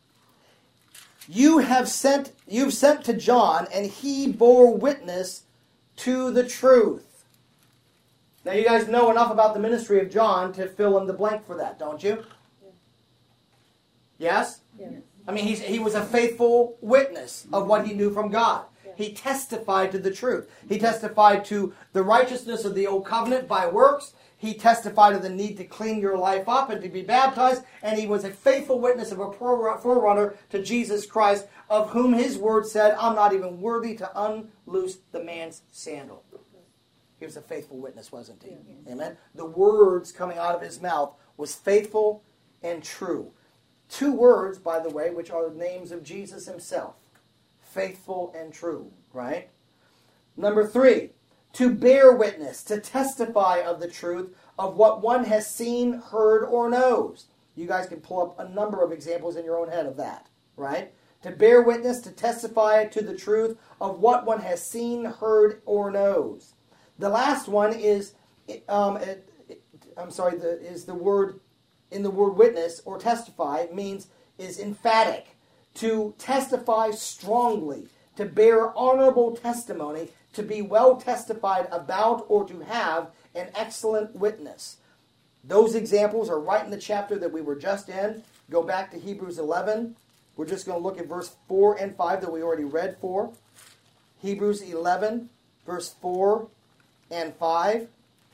You have sent, you've sent to John, and he bore witness to the truth. Now you guys know enough about the ministry of John to fill in the blank for that, don't you? Yeah. Yes? Yeah. I mean, he's, he was a faithful witness of what he knew from God. Yeah. He testified to the truth. He testified to the righteousness of the old covenant by works. He testified of the need to clean your life up and to be baptized. And he was a faithful witness of a forerunner to Jesus Christ, of whom his word said, I'm not even worthy to unloose the man's sandal. He was a faithful witness, wasn't he? Yeah. Amen? The words coming out of his mouth was faithful and true. Two words, by the way, which are the names of Jesus himself. Faithful and true, right? Number three, to bear witness, to testify of the truth of what one has seen, heard, or knows. You guys can pull up a number of examples in your own head of that, right? To bear witness, to testify to the truth of what one has seen, heard, or knows. The last one is, um, it, it, I'm sorry, the, is the word, in the word witness or testify means, is emphatic. To testify strongly, to bear honorable testimony, to be well testified about, or to have an excellent witness. Those examples are right in the chapter that we were just in. Go back to Hebrews eleven, We're just going to look at verse four and five that we already read for. Hebrews eleven, verse four and five.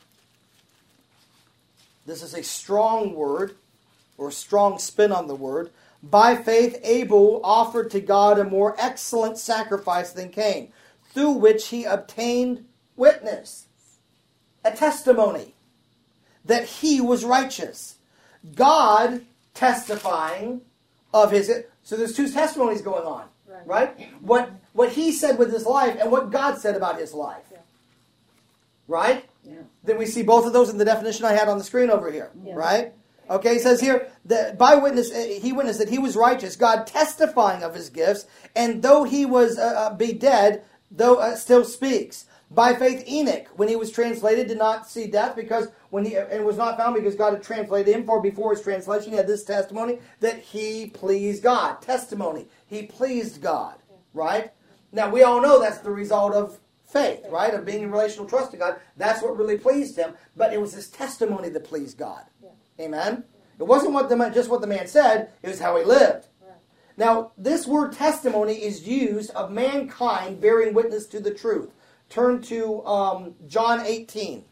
This is a strong word, or strong spin on the word. By faith, Abel offered to God a more excellent sacrifice than Cain, through which he obtained witness, a testimony, that he was righteous. God testifying of his... So there's two testimonies going on, right? right? What what he said with his life and what God said about his life. Yeah. Right? Yeah. Then we see both of those in the definition I had on the screen over here, yeah. right? Okay, he says here, that by witness, he witnessed that he was righteous, God testifying of his gifts, and though he was uh, be dead, though uh, still speaks. By faith, Enoch, when he was translated, did not see death because when he and was not found because God had translated him. For before his translation, he had this testimony that he pleased God. Testimony, he pleased God. Right? Now we all know that's the result of faith, right? Of being in relational trust to God. That's what really pleased him. But it was his testimony that pleased God. Yeah. Amen. It wasn't what the man, just what the man said. It was how he lived. Right. Now this word testimony is used of mankind bearing witness to the truth. Turn to um, John eighteen.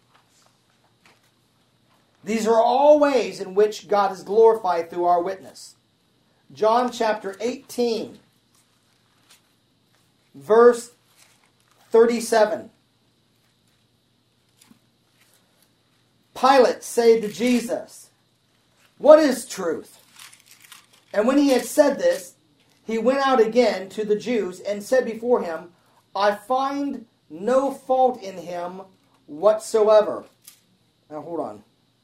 These are all ways in which God is glorified through our witness. John chapter eighteen, verse thirty-seven. Pilate said to Jesus, "What is truth?" And when he had said this, he went out again to the Jews and said before him, "I find no fault in him whatsoever." Now hold on.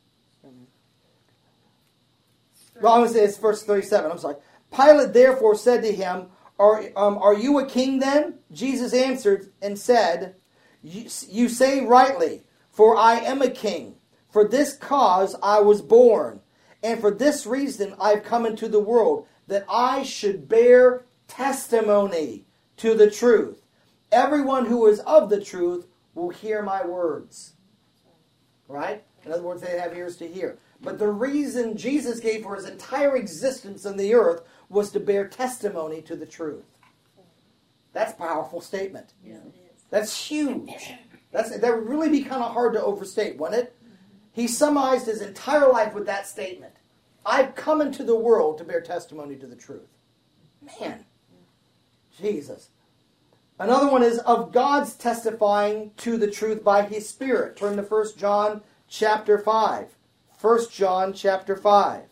Well, I'm going to say it's verse thirty-seven. I'm sorry. Pilate therefore said to him, Are, um, are you a king then? Jesus answered and said, you, you say rightly, for I am a king. For this cause I was born, and for this reason I have come into the world, that I should bear testimony to the truth. Everyone who is of the truth will hear my words. Right? In other words, they have ears to hear. But the reason Jesus gave for his entire existence on the earth was to bear testimony to the truth. That's a powerful statement. Yeah, it is. That's huge. That's, that would really be kind of hard to overstate, wouldn't it? He summarized his entire life with that statement. I've come into the world to bear testimony to the truth. Man. Jesus. Another one is of God's testifying to the truth by his Spirit. Turn to First John chapter five. First John chapter five.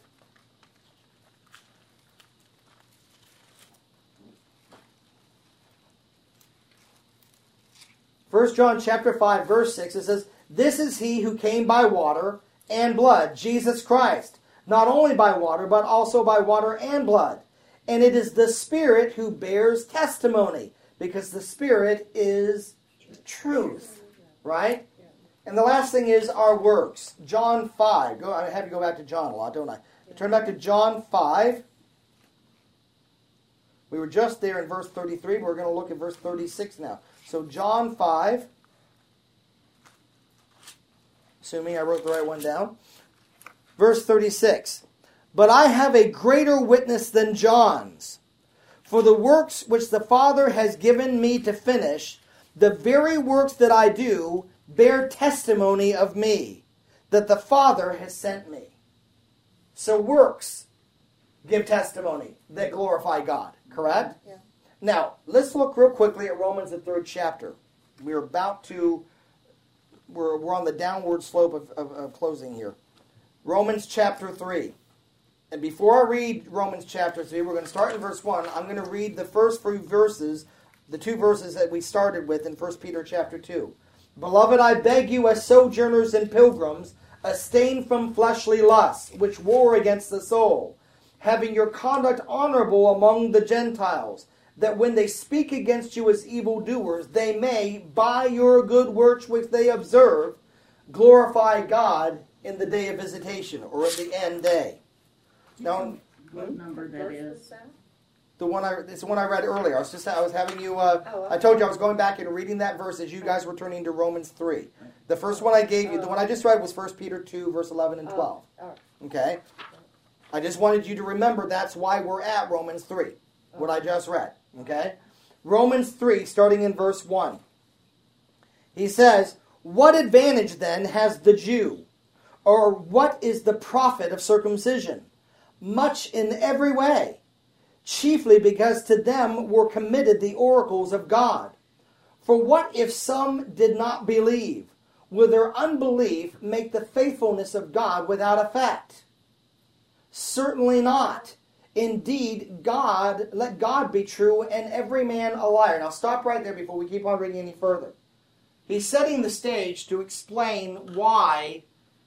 First John chapter five, verse six, it says, "This is he who came by water and blood, Jesus Christ, not only by water, but also by water and blood. And it is the Spirit who bears testimony, because the Spirit is truth." Right? And the last thing is our works. John five. Go, I have to go back to John a lot, don't I? Turn back to John five. We were just there in verse thirty-three. We're going to look at verse thirty-six now. So John five. Assuming I wrote the right one down. Verse thirty-six. "But I have a greater witness than John's. For the works which the Father has given me to finish, the very works that I do, bear testimony of me, that the Father has sent me." So works give testimony that glorify God, correct? Yeah. Now, let's look real quickly at Romans, the third chapter. We're about to, we're, we're on the downward slope of, of, of closing here. Romans chapter three. And before I read Romans chapter three, we're going to start in verse one. I'm going to read the first few verses, the two verses that we started with in First Peter chapter two. "Beloved, I beg you as sojourners and pilgrims, abstain from fleshly lusts, which war against the soul, having your conduct honorable among the Gentiles, that when they speak against you as evildoers, they may, by your good works which they observe, glorify God in the day of visitation," or in the end day. Now, what number that is? The one I, it's the one I read earlier. I was just, I was having you, uh, oh, okay. I told you I was going back and reading that verse as you guys were turning to Romans three. The first one I gave you, the one I just read was First Peter two, verse eleven and twelve. Okay? I just wanted you to remember that's why we're at Romans three, what I just read. Okay? Romans three, starting in verse one. He says, "What advantage then has the Jew? Or what is the profit of circumcision? Much in every way, chiefly because to them were committed the oracles of God. For what if some did not believe? Will their unbelief make the faithfulness of God without effect? Certainly not. Indeed, God, let God be true and every man a liar." Now stop right there before we keep on reading any further. He's setting the stage to explain why,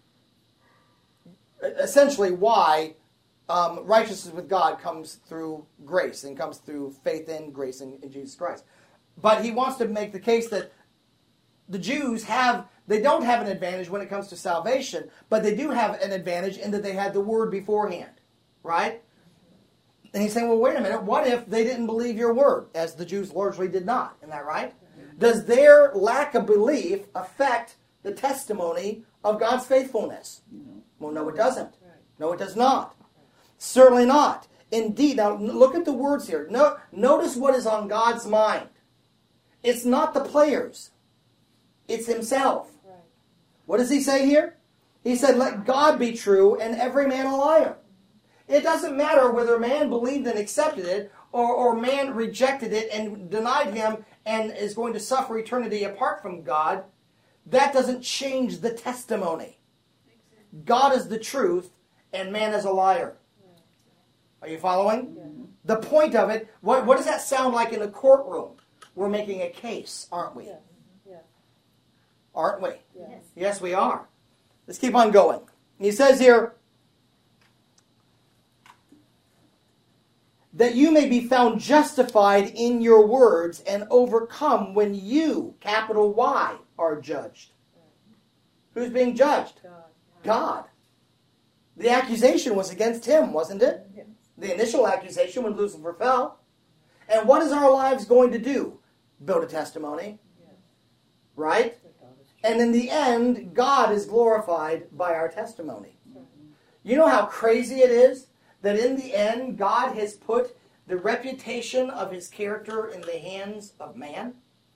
essentially why um, righteousness with God comes through grace and comes through faith in grace in, in Jesus Christ. But he wants to make the case that the Jews have, they don't have an advantage when it comes to salvation, but they do have an advantage in that they had the word beforehand, right? And he's saying, well, wait a minute, what if they didn't believe your word, as the Jews largely did not? Isn't that right? Does their lack of belief affect the testimony of God's faithfulness? Well, no, it doesn't. No, it does not. Certainly not. Indeed, now look at the words here. No, notice what is on God's mind. It's not the players. It's himself. What does he say here? He said, let God be true and every man a liar. It doesn't matter whether man believed and accepted it or, or man rejected it and denied him and is going to suffer eternity apart from God. That doesn't change the testimony. God is the truth and man is a liar. Are you following? Yeah. The point of it, what, what does that sound like in a courtroom? We're making a case, aren't we? Yeah. Yeah. Aren't we? Yes. Yes, we are. Let's keep on going. He says here, that you may be found justified in your words and overcome when you, capital Y, are judged. Who's being judged? God. God. The accusation was against him, wasn't it? Yes. The initial accusation when Lucifer fell. And what is our lives going to do? Build a testimony. Yes. Right? And in the end, God is glorified by our testimony. You know how crazy it is that in the end, God has put the reputation of his character in the hands of man?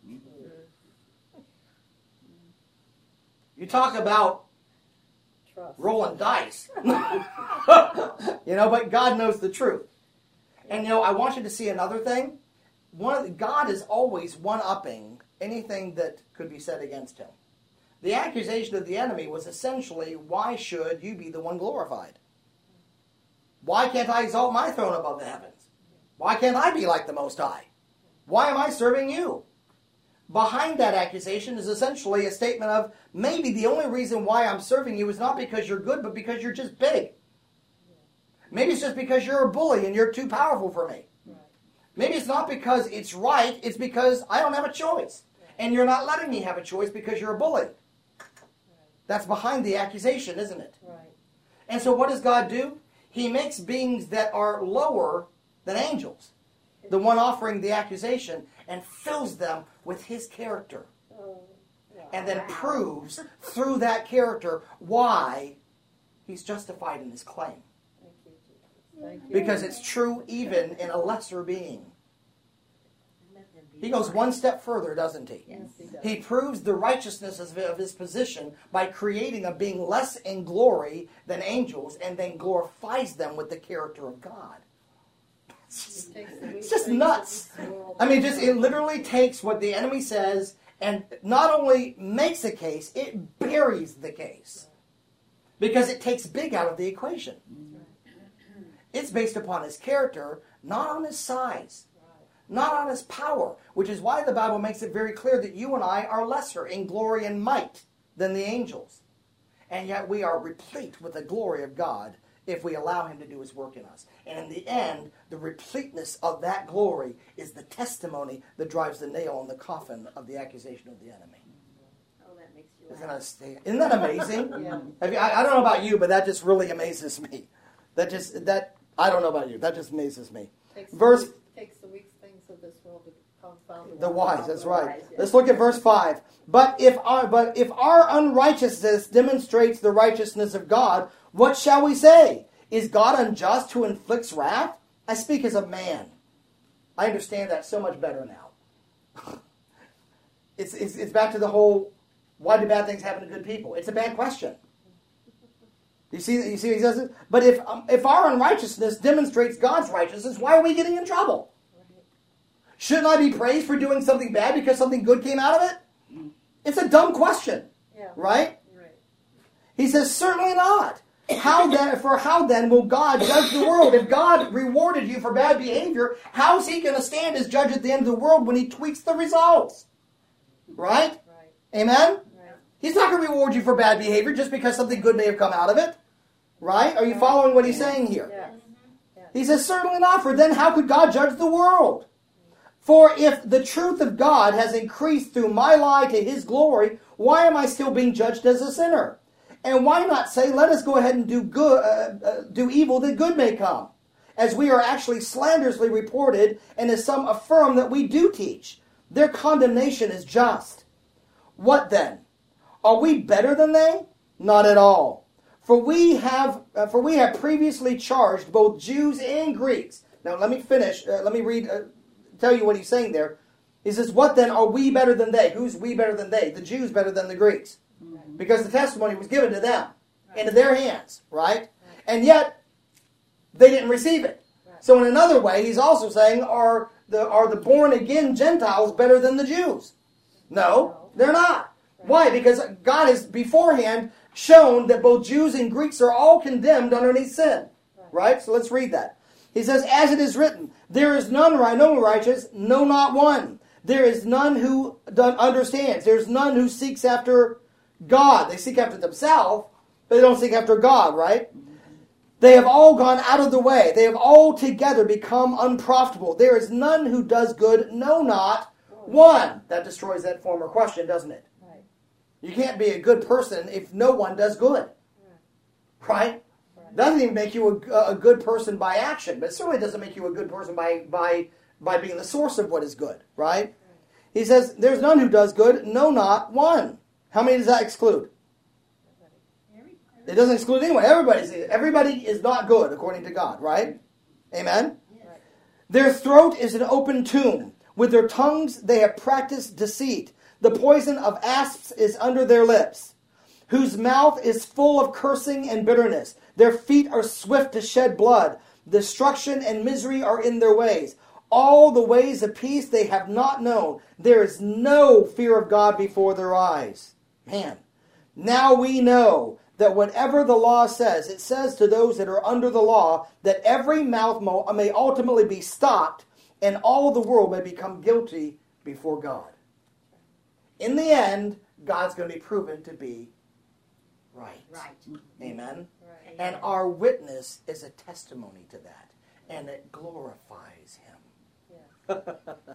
You talk about Trust. rolling dice. You know, but God knows the truth. And you know, I want you to see another thing. One of the, God is always one-upping anything that could be said against him. The accusation of the enemy was essentially, why should you be the one glorified? Why can't I exalt my throne above the heavens? Why can't I be like the Most High? Why am I serving you? Behind that accusation is essentially a statement of, maybe the only reason why I'm serving you is not because you're good, but because you're just big. Maybe it's just because you're a bully and you're too powerful for me. Maybe it's not because it's right, it's because I don't have a choice. And you're not letting me have a choice because you're a bully. That's behind the accusation, isn't it? Right. And so what does God do? He makes beings that are lower than angels, the one offering the accusation, and fills them with his character. Oh, wow. And then proves through that character why he's justified in his claim. Thank you, Jesus. Thank you. Because it's true even in a lesser being. He goes one step further, doesn't he? Yes, he does. He proves the righteousness of his position by creating a being less in glory than angels and then glorifies them with the character of God. It's just, it's just nuts. I mean, just it literally takes what the enemy says and not only makes a case, it buries the case. Because it takes big out of the equation. It's based upon his character, not on his size. Not on his power, which is why the Bible makes it very clear that you and I are lesser in glory and might than the angels. And yet we are replete with the glory of God if we allow him to do his work in us. And in the end, the repleteness of that glory is the testimony that drives the nail in the coffin of the accusation of the enemy. Oh, that makes you Isn't laugh. that, isn't that amazing? Yeah. Have you, I, I don't know about you, but that just really amazes me. That just, that, I don't know about you, that just amazes me. Takes the Verse... weak- Takes the weak things of this world to confound The wise, that's right. wise, yeah. Let's look at verse five. But if our but if our unrighteousness demonstrates the righteousness of God, what shall we say? Is God unjust who inflicts wrath? I speak as a man. I understand that so much better now. it's, it's, it's back to the whole, why do bad things happen to good people? It's a bad question. You see, you see what he says? But if, um, if our unrighteousness demonstrates God's righteousness, why are we getting in trouble? Shouldn't I be praised for doing something bad because something good came out of it? It's a dumb question, Yeah. right? Right. He says, certainly not. How then, for how then will God judge the world? If God rewarded you for bad behavior, how's he going to stand as judge at the end of the world when he tweaks the results? Right? Right. Amen? Right. He's not going to reward you for bad behavior just because something good may have come out of it. Right? Are you following what he's saying here? Yes. He says, certainly not, for then how could God judge the world? For if the truth of God has increased through my lie to his glory, why am I still being judged as a sinner? And why not say, let us go ahead and do good, uh, uh, do evil that good may come, as we are actually slanderously reported, and as some affirm that we do teach. Their condemnation is just. What then? Are we better than they? Not at all. For we have, uh, for we have previously charged both Jews and Greeks. Now let me finish. Uh, let me read. Uh, tell you what he's saying there. He says, what then? Are we better than they? Who's we better than they? The Jews better than the Greeks. Because the testimony was given to them, right. Into their hands, right? right? And yet, they didn't receive it. Right. So in another way, he's also saying, are the are the born-again Gentiles better than the Jews? No, no. They're not. Right. Why? Because God has beforehand shown that both Jews and Greeks are all condemned underneath sin. Right? right? So let's read that. He says, as it is written, there is none right, no righteous, no, not one. There is none who understands. There's none who seeks after God. They seek after themselves, but they don't seek after God, right? They have all gone out of the way. They have all together become unprofitable. There is none who does good, no, not one. That destroys that former question, doesn't it? Right. You can't be a good person if no one does good. Right? Right. Doesn't even make you a, a good person by action, but it certainly doesn't make you a good person by, by, by being the source of what is good, right? Right. He says, there's none who does good, no, not one. How many does that exclude? It doesn't exclude anyone. Everybody's, everybody is not good according to God, right? Amen? Right. Their throat is an open tomb. With their tongues they have practiced deceit. The poison of asps is under their lips, whose mouth is full of cursing and bitterness. Their feet are swift to shed blood. Destruction and misery are in their ways. All the ways of peace they have not known. There is no fear of God before their eyes. Man, now we know that whatever the law says, it says to those that are under the law that every mouth may ultimately be stopped and all the world may become guilty before God. In the end, God's going to be proven to be right. Right. Amen? Right. And our witness is a testimony to that. And it glorifies Him. Yeah.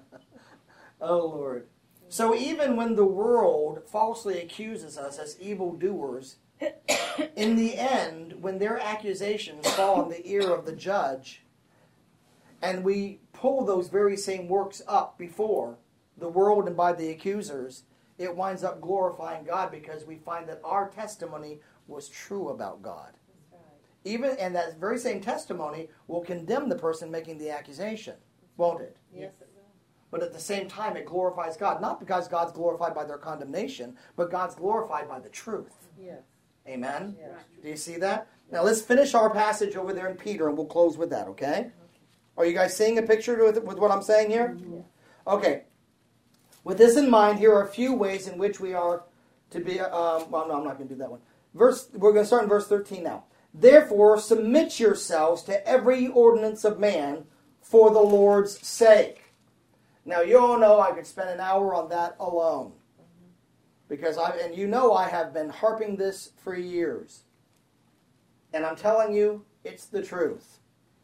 Oh, Lord. So even when the world falsely accuses us as evildoers, in the end, when their accusations fall on the ear of the judge, and we pull those very same works up before the world and by the accusers, it winds up glorifying God because we find that our testimony was true about God. That's right. Even and that very same testimony will condemn the person making the accusation, won't it? Yes, it will. But at the same time, it glorifies God. Not because God's glorified by their condemnation, but God's glorified by the truth. Yes. Amen? Yes. Do you see that? Now let's finish our passage over there in Peter, and we'll close with that, okay? Are you guys seeing a picture with, with what I'm saying here? Yeah. Okay. With this in mind, here are a few ways in which we are to be... Um, well, no, I'm not going to do that one. Verse. We're going to start in verse thirteen now. Therefore, submit yourselves to every ordinance of man for the Lord's sake. Now, you all know I could spend an hour on that alone. Because I, and you know I have been harping this for years. And I'm telling you, it's the truth.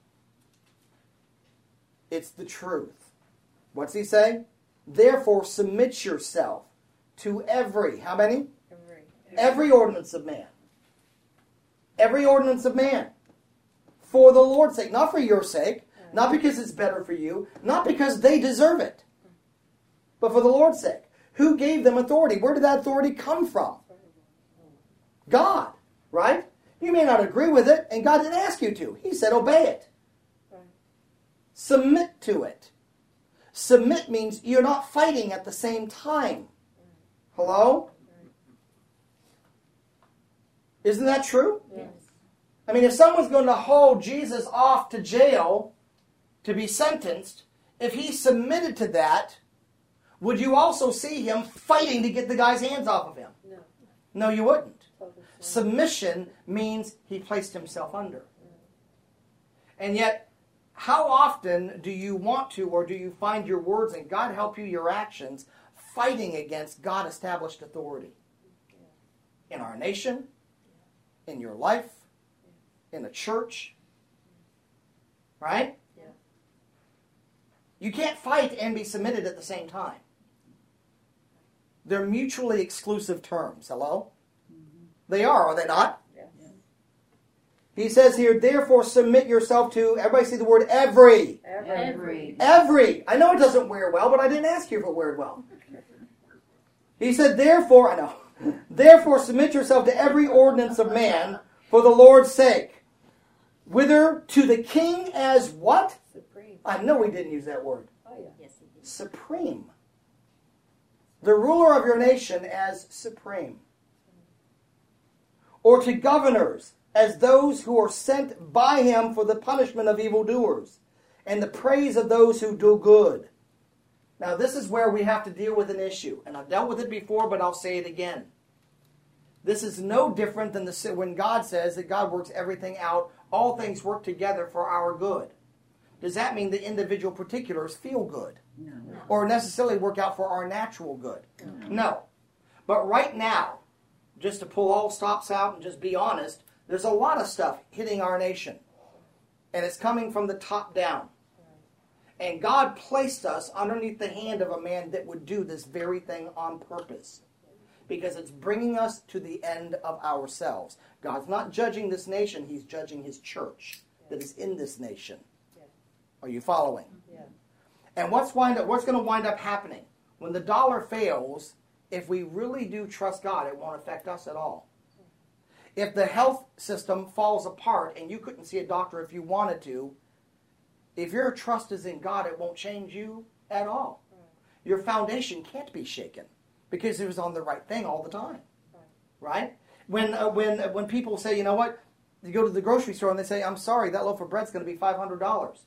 It's the truth. What's he say? Therefore, submit yourself to every, how many? Every. Every ordinance of man. Every ordinance of man. For the Lord's sake. Not for your sake. Not because it's better for you. Not because they deserve it. But for the Lord's sake. Who gave them authority? Where did that authority come from? God, right? You may not agree with it, and God didn't ask you to. He said obey it. Right. Submit to it. Submit means you're not fighting at the same time. Hello? Isn't that true? Yes. I mean, if someone's going to haul Jesus off to jail to be sentenced, if he submitted to that, would you also see him fighting to get the guy's hands off of him? No. No, you wouldn't. Totally. Submission means he placed himself under. And yet, how often do you want to, or do you find your words, and God help you, your actions, fighting against God-established authority? In our nation, in your life, in a church, right? Yeah. You can't fight and be submitted at the same time. They're mutually exclusive terms. Hello? They are, are they not? Yes. He says here, therefore submit yourself to, everybody see the word every. Every. Every. Every. I know it doesn't wear well, but I didn't ask you if it weared well. He said, therefore, I know, therefore submit yourself to every ordinance of man for the Lord's sake. Whither? To the king as what? Supreme. I know he didn't use that word. Oh, yeah. Yes, he did. Supreme. The ruler of your nation as supreme. Or to governors as those who are sent by him for the punishment of evildoers and the praise of those who do good. Now this is where we have to deal with an issue. And I've dealt with it before, but I'll say it again. This is no different than the when God says that God works everything out. All things work together for our good. Does that mean the individual particulars feel good? No. Or necessarily work out for our natural good? No. But right now, just to pull all stops out and just be honest, there's a lot of stuff hitting our nation. And it's coming from the top down. And God placed us underneath the hand of a man that would do this very thing on purpose. Because it's bringing us to the end of ourselves. God's not judging this nation, he's judging his church that is in this nation. Are you following? Yeah. And what's wind up, what's going to wind up happening? When the dollar fails, if we really do trust God, it won't affect us at all. If the health system falls apart and you couldn't see a doctor if you wanted to, if your trust is in God, it won't change you at all. Your foundation can't be shaken because it was on the right thing all the time. Right? When uh, when uh, when people say, you know what, you go to the grocery store and they say, I'm sorry, that loaf of bread's going to be five hundred dollars.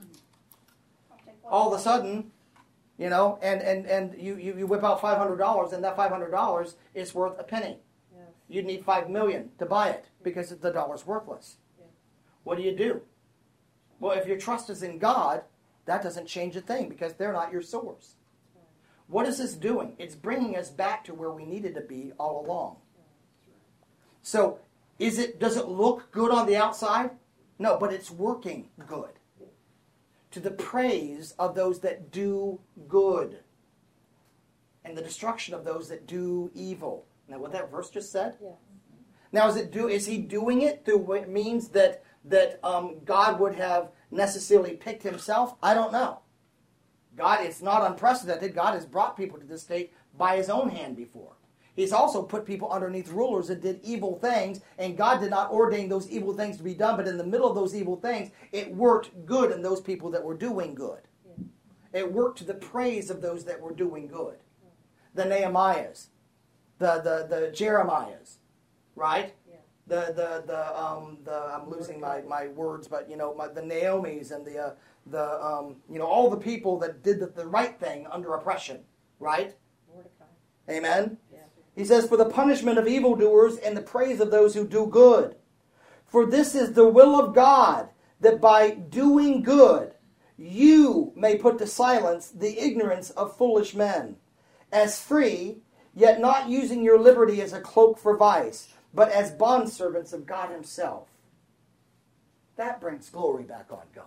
All of a sudden, you know, and, and, and you, you, you whip out five hundred dollars, and that five hundred dollars is worth a penny. Yes. You'd need five million dollars to buy it because the dollar's worthless. Yeah. What do you do? Well, if your trust is in God, that doesn't change a thing because they're not your source. What is this doing? It's bringing us back to where we needed to be all along. So, is it? Does it look good on the outside? No, but it's working good. To the praise of those that do good. And the destruction of those that do evil. Now, what that verse just said? Yeah. Now, is it do? Is he doing it through what means that that um, God would have necessarily picked himself? I don't know. God, it's not unprecedented. God has brought people to this state by his own hand before. He's also put people underneath rulers that did evil things, and God did not ordain those evil things to be done, but in the middle of those evil things, it worked good in those people that were doing good. Yeah. It worked to the praise of those that were doing good. The Nehemiahs, the the, the Jeremiahs, right? Yeah. The the the um the I'm losing my, my words, but you know my, the Naomis and the uh, the um you know all the people that did the, the right thing under oppression, right? Mordecai. Amen. He says, for the punishment of evildoers and the praise of those who do good. For this is the will of God, that by doing good you may put to silence the ignorance of foolish men, as free, yet not using your liberty as a cloak for vice, but as bondservants of God himself. That brings glory back on God.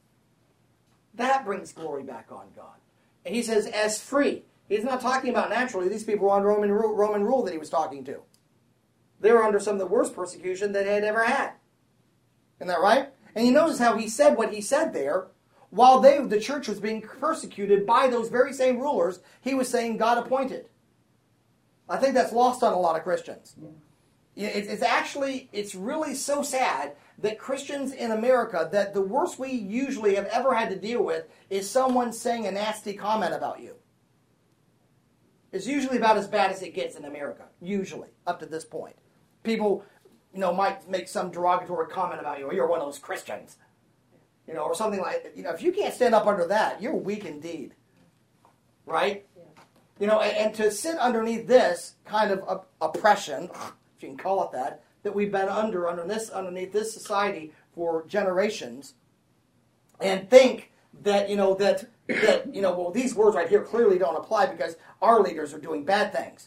That brings glory back on God. And he says, as free. He's not talking about naturally. These people were on Roman rule, Roman rule that he was talking to. They were under some of the worst persecution that they had ever had. Isn't that right? And you notice how he said what he said there. While they, the church was being persecuted by those very same rulers, he was saying God appointed. I think that's lost on a lot of Christians. It's, it's actually, it's really so sad that Christians in America, that the worst we usually have ever had to deal with is someone saying a nasty comment about you. It's usually about as bad as it gets in America, usually, up to this point. People, you know, might make some derogatory comment about you, or you're one of those Christians, you know, or something like, you know, if you can't stand up under that, you're weak indeed, right? Yeah. You know, and, and to sit underneath this kind of op- oppression, if you can call it that, that we've been under, under this, underneath this society for generations, and think that, you know, that, that, you know, well, these words right here clearly don't apply because our leaders are doing bad things.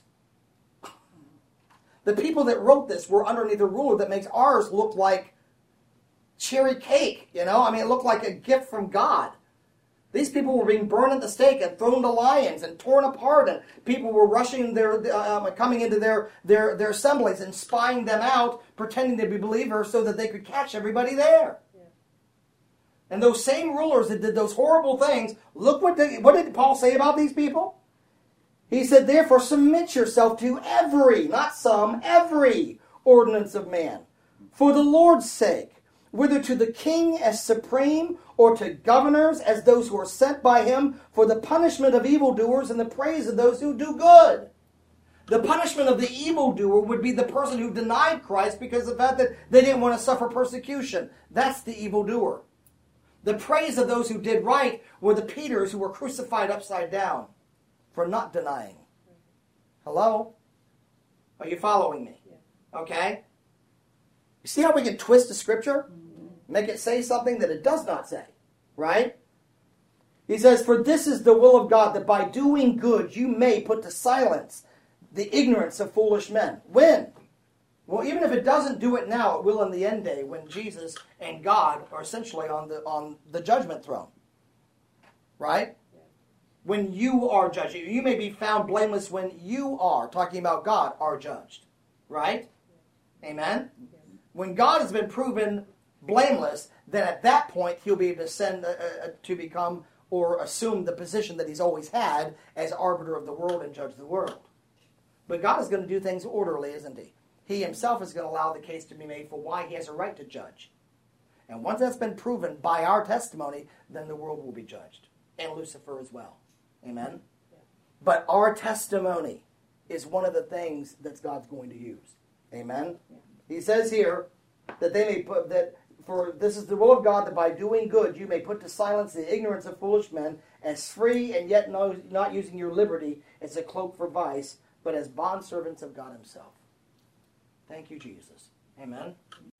The people that wrote this were underneath a ruler that makes ours look like cherry cake, you know? I mean, it looked like a gift from God. These people were being burned at the stake and thrown to lions and torn apart, and people were rushing their, uh, coming into their, their, their assemblies and spying them out, pretending to be believers so that they could catch everybody there. Yeah. And those same rulers that did those horrible things, look what they, what did Paul say about these people? He said, therefore submit yourself to every, not some, every ordinance of man, for the Lord's sake, whether to the king as supreme, or to governors as those who are sent by him, for the punishment of evildoers and the praise of those who do good. The punishment of the evildoer would be the person who denied Christ because of the fact that they didn't want to suffer persecution. That's the evildoer. The praise of those who did right were the Peters who were crucified upside down for not denying. Hello? Are you following me? Okay? You see how we can twist the scripture? Make it say something that it does not say. Right? He says, for this is the will of God, that by doing good you may put to silence the ignorance of foolish men. When? Well, even if it doesn't do it now, it will in the end day when Jesus and God are essentially on the on the judgment throne. Right? When you are judged. You may be found blameless when you are, talking about God, are judged. Right? Amen? When God has been proven blameless, then at that point he'll be able to send uh, uh, to become or assume the position that he's always had as arbiter of the world and judge of the world. But God is going to do things orderly, isn't he? He himself is going to allow the case to be made for why he has a right to judge. And once that's been proven by our testimony, then the world will be judged. And Lucifer as well. Amen? Yeah. But our testimony is one of the things that God's going to use. Amen? Yeah. He says here that they may put that for this is the will of God, that by doing good you may put to silence the ignorance of foolish men, as free and yet no, not using your liberty as a cloak for vice, but as bondservants of God himself. Thank you, Jesus. Amen.